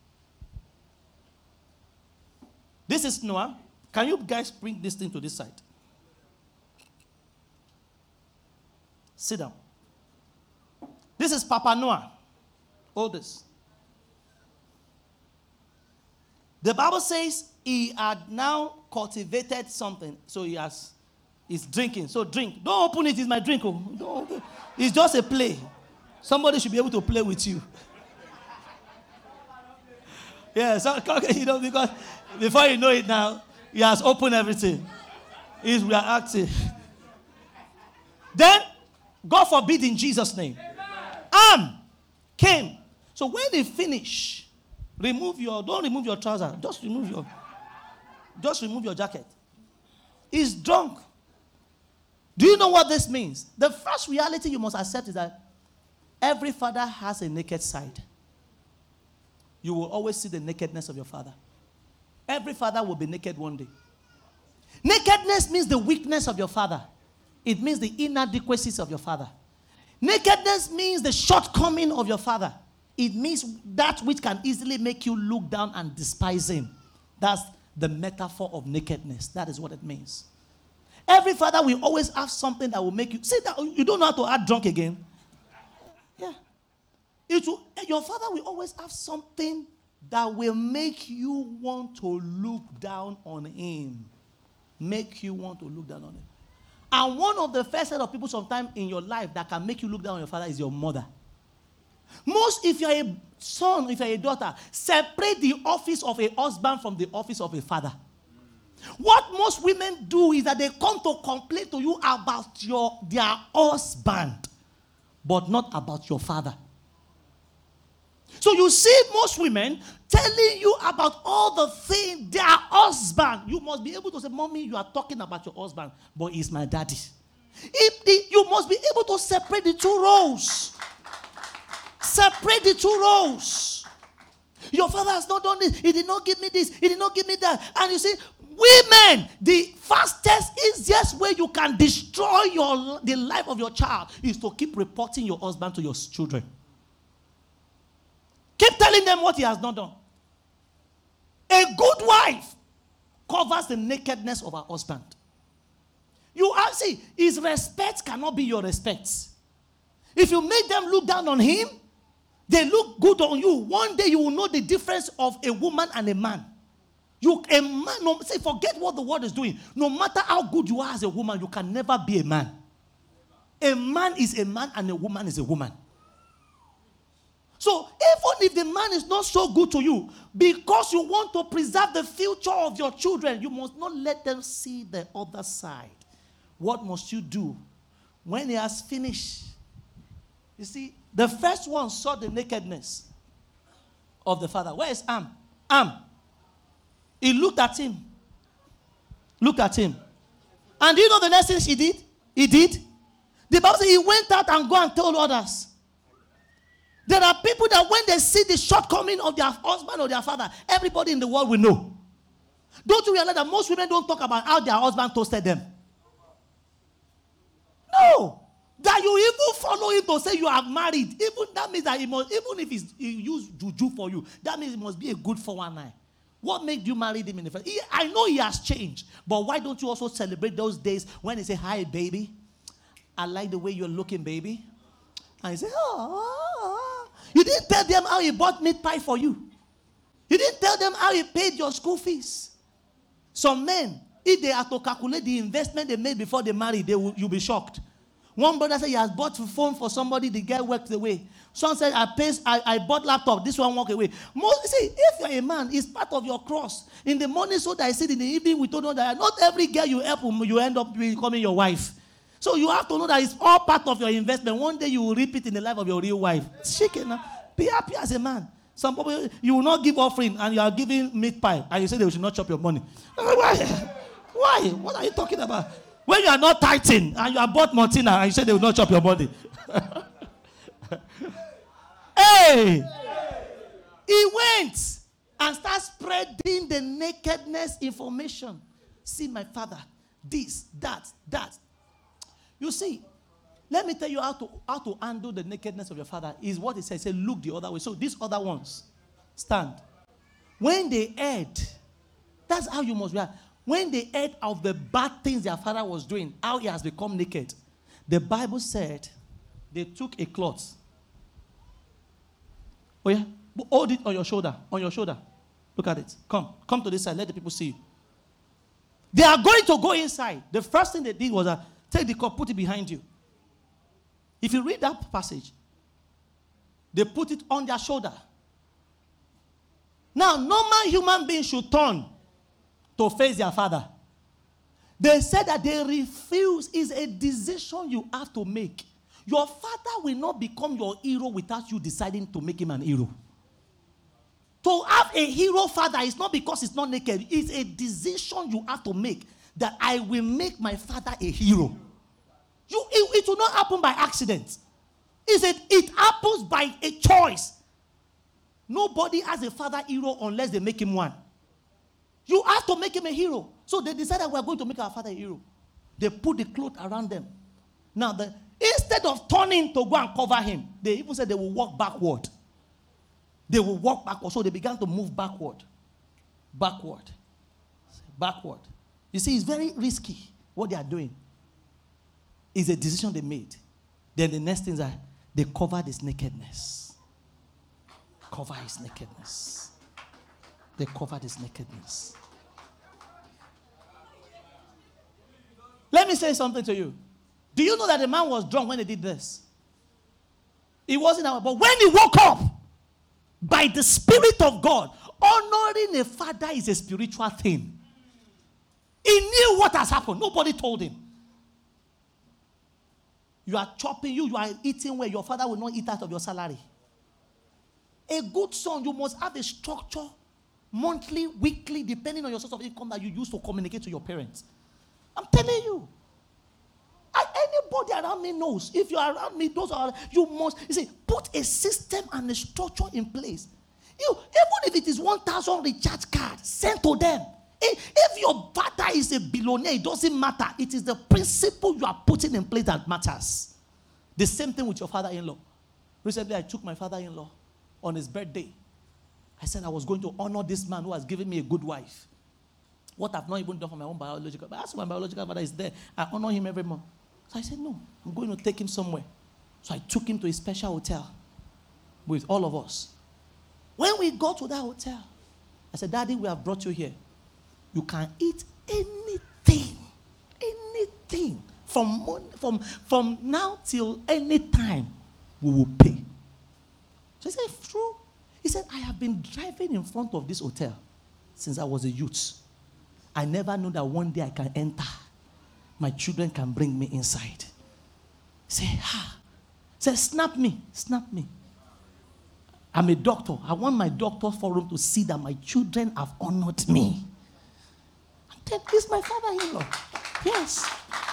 This is Noah. Can you guys bring this thing to this side? Sit down. This is Papa Noah. Hold this. The Bible says he had now cultivated something. So he has, he's drinking. So drink. Don't open it. It's my drink. Oh. Don't open. It's just a play. Somebody should be able to play with you. Yeah, so, you know, because before you know it now, he has opened everything. He's reacting. Then, God forbid in Jesus' name. Am came. So when they finish, remove your, don't remove your trouser. Just remove your, just remove your jacket. He's drunk. Do you know what this means? The first reality you must accept is that every father has a naked side. You will always see the nakedness of your father. Every father will be naked one day. Nakedness means the weakness of your father. It means the inadequacies of your father. Nakedness means the shortcoming of your father. It means that which can easily make you look down and despise him. That's the metaphor of nakedness. That is what it means. Every father will always have something that will make you... See, that you don't know how to act drunk again. Yeah. It will, your father will always have something that will make you want to look down on him. Make you want to look down on him. And one of the first set of people sometime in your life that can make you look down on your father is your mother. Most, if you're a son, if you're a daughter, separate the office of a husband from the office of a father. What most women do is that they come to complain to you about your their husband, but not about your father. So you see most women telling you about all the things their husband. You must be able to say, Mommy, you are talking about your husband, but he's my daddy. If the, you must be able to separate the two roles. Separate the two roles. Your father has not done this. He did not give me this. He did not give me that. And you see, women, the fastest, easiest way you can destroy your the life of your child is to keep reporting your husband to your children. Keep telling them what he has not done. A good wife covers the nakedness of her husband. You are, see, his respect cannot be your respect. If you make them look down on him, they look good on you. One day you will know the difference of a woman and a man. You, a man, no, say, forget what the world is doing. No matter how good you are as a woman, you can never be a man. A man is a man and a woman is a woman. So even if the man is not so good to you, because you want to preserve the future of your children, you must not let them see the other side. What must you do when he has finished? You see, the first one saw the nakedness of the father. Where is Am? Am. He looked at him. Look at him. And do you know the next thing he did? He did. The Bible says he went out and go and told others. There are people that when they see the shortcoming of their husband or their father, everybody in the world will know. Don't you realize that most women don't talk about how their husband toasted them? No. That you even follow him to say you are married. Even that means that he must, even if he's, he used juju for you, that means it must be a good four one nine. What made you marry him in the first? He, I know he has changed, but why don't you also celebrate those days when he say, "Hi, baby, I like the way you're looking, baby," and he say, "Oh." You didn't tell them how he bought meat pie for you. You didn't tell them how he paid your school fees. Some men, if they have to calculate the investment they made before they marry, they will, you'll be shocked. One brother said he has bought a phone for somebody, the guy worked away. Some said, I, paid, I, I bought laptop, this one walked away. Most, see, if you're a man, it's part of your cross. In the morning, so that I said in the evening, we told them that not every girl you help, you end up becoming your wife. So you have to know that it's all part of your investment. One day you will reap it in the life of your real wife. Chicken, now. Be happy as a man. Some people, you will not give offering and you are giving meat pie. And you say they should not chop your money. Why? Why? What are you talking about? When you are not tithing and you are bought Montina and you say they will not chop your money. Hey! He went and started spreading the nakedness information. See my father. This, that, that. You see, let me tell you how to how to handle the nakedness of your father. Is what he says. Say, look the other way. So these other ones, stand. When they heard, that's how you must react. When they heard of the bad things their father was doing, how he has become naked, the Bible said they took a cloth. Oh yeah? Hold it on your shoulder. On your shoulder. Look at it. Come. Come to this side. Let the people see you. They are going to go inside. The first thing they did was uh, take the cup, put it behind you. If you read that passage, they put it on their shoulder. Now, normal human beings should turn to face their father. They said that they refuse is a decision you have to make. Your father will not become your hero without you deciding to make him an hero. To have a hero father is not because it's not naked. It's a decision you have to make that I will make my father a hero. You, it, it will not happen by accident. It's a, it happens by a choice. Nobody has a father hero unless they make him one. You have to make him a hero. So they decided we are going to make our father a hero. They put the cloth around them. Now, the, instead of turning to go and cover him, they even said they will walk backward. They will walk backward. So they began to move backward. Backward. Backward. You see, it's very risky what they are doing. It's a decision they made. Then the next thing is that they covered his nakedness. Cover his nakedness. They covered his nakedness. Let me say something to you. Do you know that the man was drunk when they did this? He wasn't, but when he woke up, by the Spirit of God, honoring a father is a spiritual thing. He knew what has happened. Nobody told him. You are chopping, you, you are eating where your father will not eat out of your salary. A good son, you must have a structure, monthly, weekly, depending on your source of income that you use to communicate to your parents. I'm telling you. I, anybody around me knows. If you are around me, those are, you must, you see, put a system and a structure in place. You, even if it is one thousand recharge card, send to them. If, if your father is a billionaire, it doesn't matter. It is the principle you are putting in place that matters. The same thing with your father-in-law. Recently, I took my father-in-law on his birthday. I said I was going to honor this man who has given me a good wife. What I've not even done for my own biological, but as my biological father is there, I honor him every month. So I said, no, I'm going to take him somewhere. So I took him to a special hotel with all of us. When we got to that hotel, I said, Daddy, we have brought you here. You can eat anything, anything. From, from, from now till any time, we will pay. So he said, true. He said, I have been driving in front of this hotel since I was a youth. I never knew that one day I can enter. My children can bring me inside. Say, ah. Say, snap me, snap me. I'm a doctor. I want my doctor forum to see that my children have honored me. And then he's my father-in-law. Yes.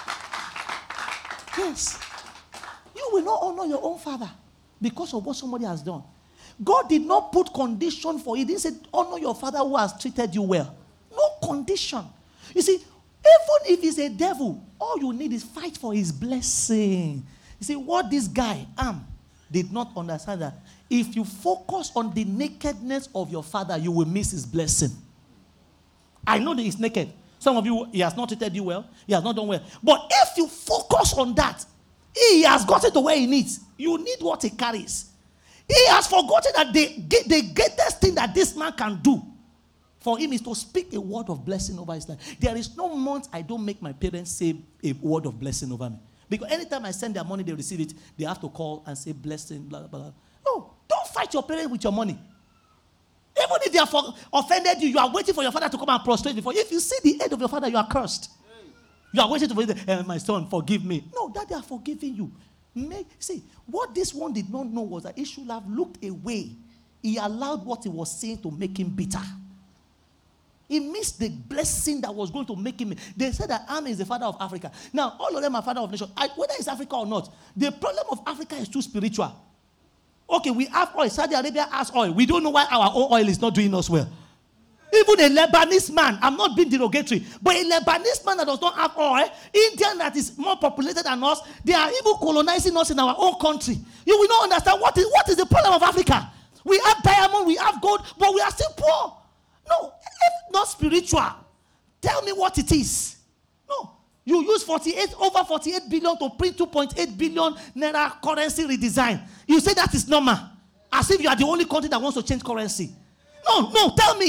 Yes. You will not honor your own father because of what somebody has done. God did not put condition for it. He didn't say, honor your father who has treated you well. No condition. You see, even if he's a devil, all you need is fight for his blessing. You see, what this guy, Am, did not understand that if you focus on the nakedness of your father, you will miss his blessing. I know that he's naked. Some of you, he has not treated you well. He has not done well. But if you focus on that, he has gotten to where he needs. You need what he carries. He has forgotten that the, the greatest thing that this man can do for him is to speak a word of blessing over his life. There is no month I don't make my parents say a word of blessing over me. Because anytime I send their money, they receive it, they have to call and say blessing, blah, blah, blah. No, don't fight your parents with your money. Even if they have offended you, you are waiting for your father to come and prostrate before you. If you see the head of your father, you are cursed. You are waiting for hey, my son, forgive me. No, that they are forgiving you. Make, see, what this one did not know was that he should have looked away. He allowed what he was saying to make him bitter. He missed the blessing that was going to make him. They said that Am is the father of Africa. Now, all of them are father of nations. I, whether it's Africa or not, the problem of Africa is too spiritual. Okay, we have oil. Saudi Arabia has oil. We don't know why our own oil is not doing us well. Even a Lebanese man, I'm not being derogatory, but a Lebanese man that does not have oil, Indian that is more populated than us, they are even colonizing us in our own country. You will not understand what is, what is the problem of Africa. We have diamond, we have gold, but we are still poor. No, if not spiritual, tell me what it is. No, you use forty-eight over forty-eight billion to print two point eight billion naira currency redesign. You say that is normal, as if you are the only country that wants to change currency. No, no, tell me.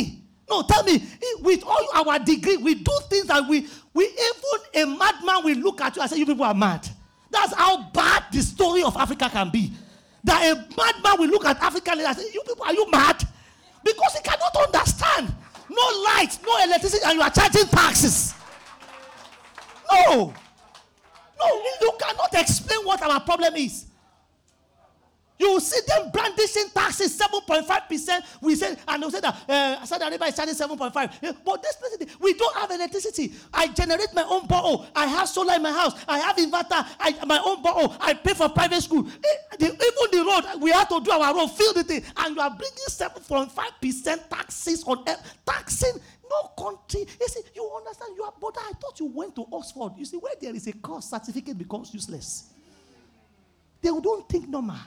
No, tell me, with all our degree, we do things that we, we even a madman will look at you and say, you people are mad. That's how bad the story of Africa can be. That a madman will look at African leaders and say, you people, are you mad? Because he cannot understand. No light, no electricity, and you are charging taxes. No. No, you cannot explain what our problem is. You will see them brandishing taxes, seven point five percent. We say, and they'll say that uh, Saudi Arabia is charging seven point five. But this president, we don't have electricity. I generate my own borrow. I have solar in my house. I have inverter. I, my own borrow. I pay for private school. It, the, even the road, we have to do our road, fill the thing. And you are bringing seven point five percent taxes on taxing. No country. You see, you understand? You are, but I thought you went to Oxford. You see, where there is a course, certificate becomes useless. They don't think normal.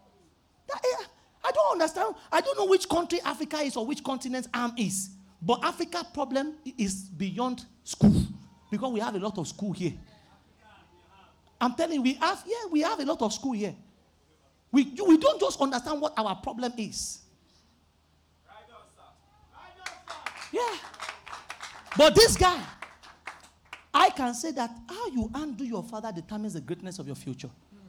I don't understand. I don't know which country Africa is or which continent arm is. But Africa problem is beyond school. Because we have a lot of school here. I'm telling you, we have, yeah, we have a lot of school here. We, we don't just understand what our problem is. Yeah. But this guy, I can say that how you undo your father determines the greatness of your future.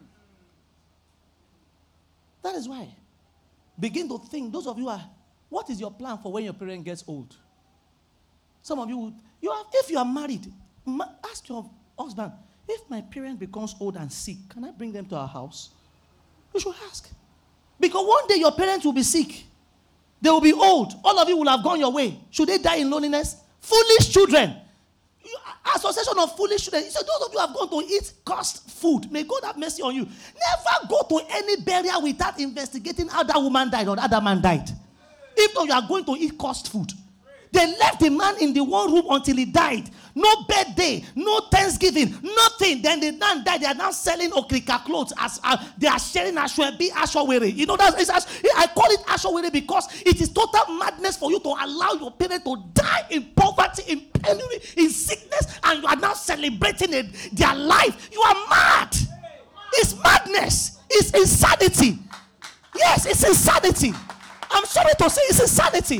That is why. Begin to think, those of you are, what is your plan for when your parent gets old? Some of you, you have, if you are married, ma- ask your husband, if my parent becomes old and sick, can I bring them to our house? You should ask. Because one day your parents will be sick. They will be old. All of you will have gone your way. Should they die in loneliness? Foolish children. You, association of foolish children. So those of you who have gone to eat cursed food, may God have mercy on you. Never go to any burial without investigating how that woman died or the other man died. If not, you are going to eat cursed food. They left the man in the one room until he died. No birthday, no Thanksgiving, nothing. Then the man died. They are now selling Okrika clothes. As uh, they are sharing Ashwebi, Ashowere. You know, that's, it's, I call it Ashowere because it is total madness for you to allow your parents to die in poverty, in penury, in sickness, and you are now celebrating it, their life. You are mad. It's madness. It's insanity. Yes, it's insanity. I'm sorry to say it's insanity.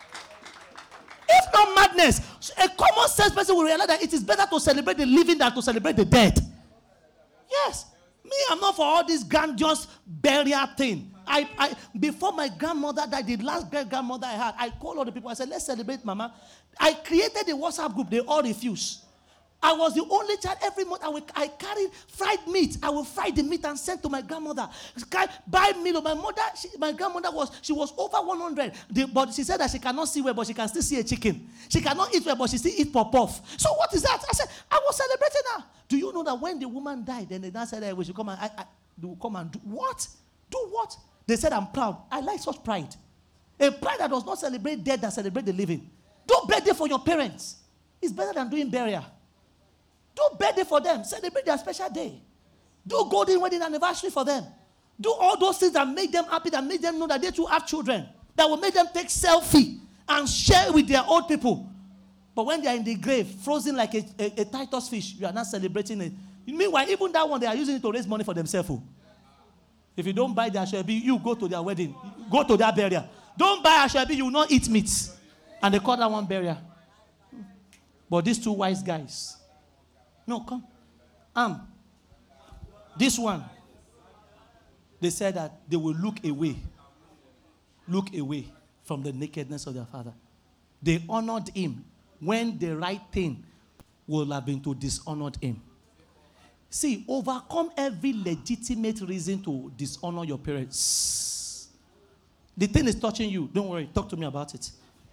If not madness, a common sense person will realize that it is better to celebrate the living than to celebrate the dead. Yes. Me, I'm not for all this grandiose burial thing. I, I, before my grandmother died, the last great grandmother I had, I called all the people. I said, let's celebrate Mama. I created a WhatsApp group. They all refused. I was the only child. Every month I, will, I carried fried meat. I will fry the meat and send to my grandmother. Buy meal. My mother, she, my grandmother was, she was over one hundred. The, but she said that she cannot see well, but she can still see a chicken. She cannot eat well, but she still eat pop-off. So what is that? I said, I was celebrating her. Do you know that when the woman died, then they now said, hey, we should come and, I, I, they will come and do what? Do what? They said, I'm proud. I like such pride. A pride that does not celebrate dead, that celebrate the living. Do birthday for your parents. It's better than doing burial. Do birthday for them. Celebrate their special day. Do golden wedding anniversary for them. Do all those things that make them happy, that make them know that they too have children. That will make them take selfie and share with their old people. But when they are in the grave, frozen like a, a, a Titus fish, you are not celebrating it. Meanwhile, even that one, they are using it to raise money for themselves. If you don't buy their Ashwebi, you go to their wedding. Go to their burial. Don't buy Ashwebi, you will not eat meat. And they call that one burial. But these two wise guys, no, come. Um, this one, they said that they will look away. Look away from the nakedness of their father. They honored him when the right thing would have been to dishonor him. See, overcome every legitimate reason to dishonor your parents. The thing is touching you. Don't worry. Talk to me about it.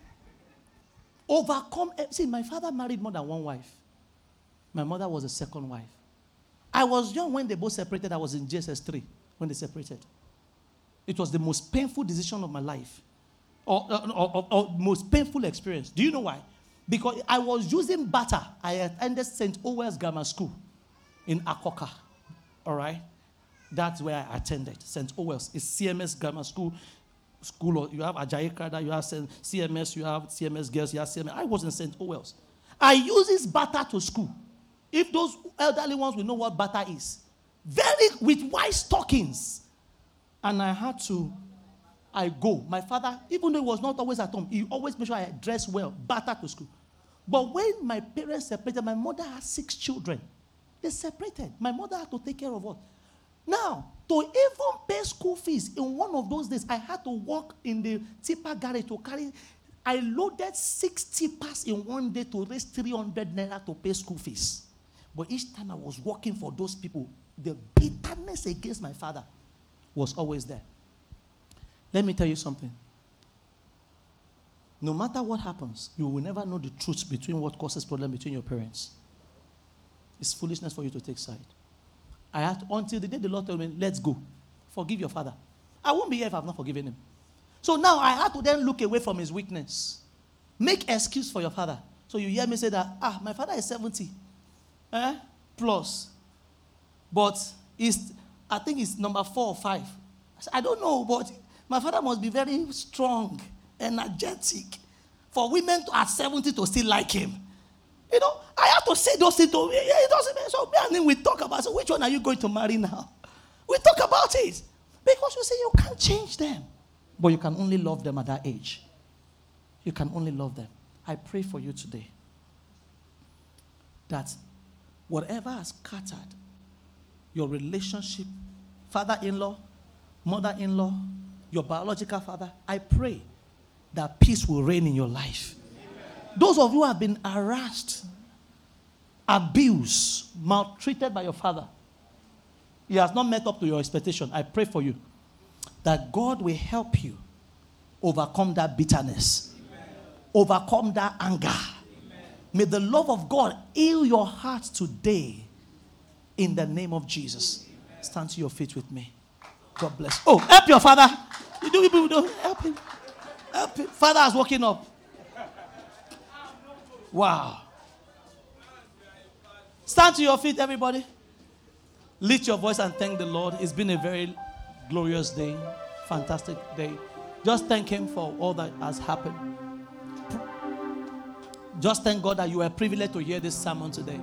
Overcome. See, my father married more than one wife. My mother was a second wife. I was young when they both separated. I was in G S S three when they separated. It was the most painful decision of my life. Or, or, or, or most painful experience. Do you know why? Because I was using butter. I attended Saint Owell's Grammar School in Akoka. All right? That's where I attended. Saint Owell's. It's C M S Grammar School. School. You have Ajayi Krada, you have C M S, you have C M S girls, you have C M S. I was in Saint Owell's. I use this butter to school. If those elderly ones will know what butter is. Very, with white stockings. And I had to, I go. My father, even though he was not always at home, he always made sure I dress well, batter to school. But when my parents separated, my mother had six children. They separated. My mother had to take care of us. Now, to even pay school fees in one of those days, I had to walk in the tipper garage to carry. I loaded six tippers in one day to raise three hundred naira to pay school fees. But each time I was working for those people, the bitterness against my father was always there. Let me tell you something. No matter what happens, you will never know the truth between what causes problem between your parents. It's foolishness for you to take side. I had to, until the day the Lord told me, let's go. Forgive your father. I won't be here if I've not forgiven him. So now I had to then look away from his weakness. Make excuse for your father. So you hear me say that, ah, my father is seventy. Eh? Plus. But he's, I think it's number four or five. I said, I don't know, but my father must be very strong, energetic, for women to, at seventy to still like him. You know, I have to say those things to him. It doesn't mean so. Me and him, we talk about, so which one are you going to marry now? We talk about it. Because you see, you can't change them. But you can only love them at that age. You can only love them. I pray for you today that whatever has scattered your relationship, father-in-law, mother-in-law, your biological father, I pray that peace will reign in your life. Amen. Those of you who have been harassed, abused, maltreated by your father, he has not met up to your expectation. I pray for you that God will help you overcome that bitterness, amen, overcome that anger. Amen. May the love of God heal your heart today in the name of Jesus. Amen. Stand to your feet with me. God bless. Oh, help your father. You do people don't help him. Help him. Father is waking up. Wow. Stand to your feet, everybody. Lift your voice and thank the Lord. It's been a very glorious day, fantastic day. Just thank him for all that has happened. Just thank God that you are privileged to hear this sermon today.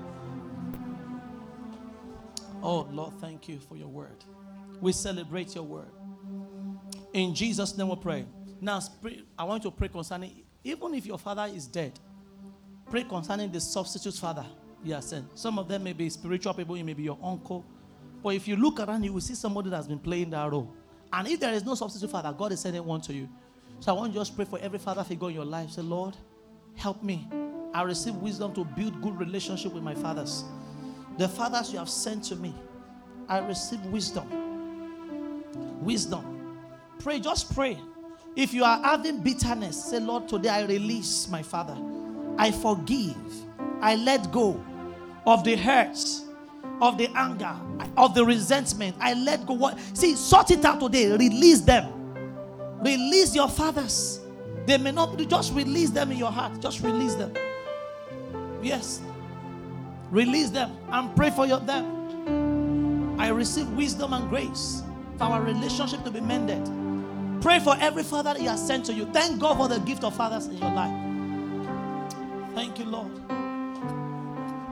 Oh, Lord, thank you for your word. We celebrate your word. In Jesus' name we pray. Now, I want you to pray concerning, even if your father is dead, pray concerning the substitute father you are sent. Some of them may be spiritual people, it may be your uncle. But if you look around, you will see somebody that's been playing that role. And if there is no substitute father, God is sending one to you. So I want you to just pray for every father figure in your life. Say, Lord, help me. I receive wisdom to build good relationship with my fathers. The fathers you have sent to me, I receive wisdom. Wisdom. Pray, just pray. If you are having bitterness, say, Lord, today I release my father. I forgive. I let go of the hurts, of the anger, of the resentment. I let go. What? See, sort it out today. Release them. Release your fathers. They may not, just release them in your heart. Just release them. Yes. Release them and pray for your, them. I receive wisdom and grace for our relationship to be mended. Pray for every father that he has sent to you. Thank God for the gift of fathers in your life. Thank you, Lord.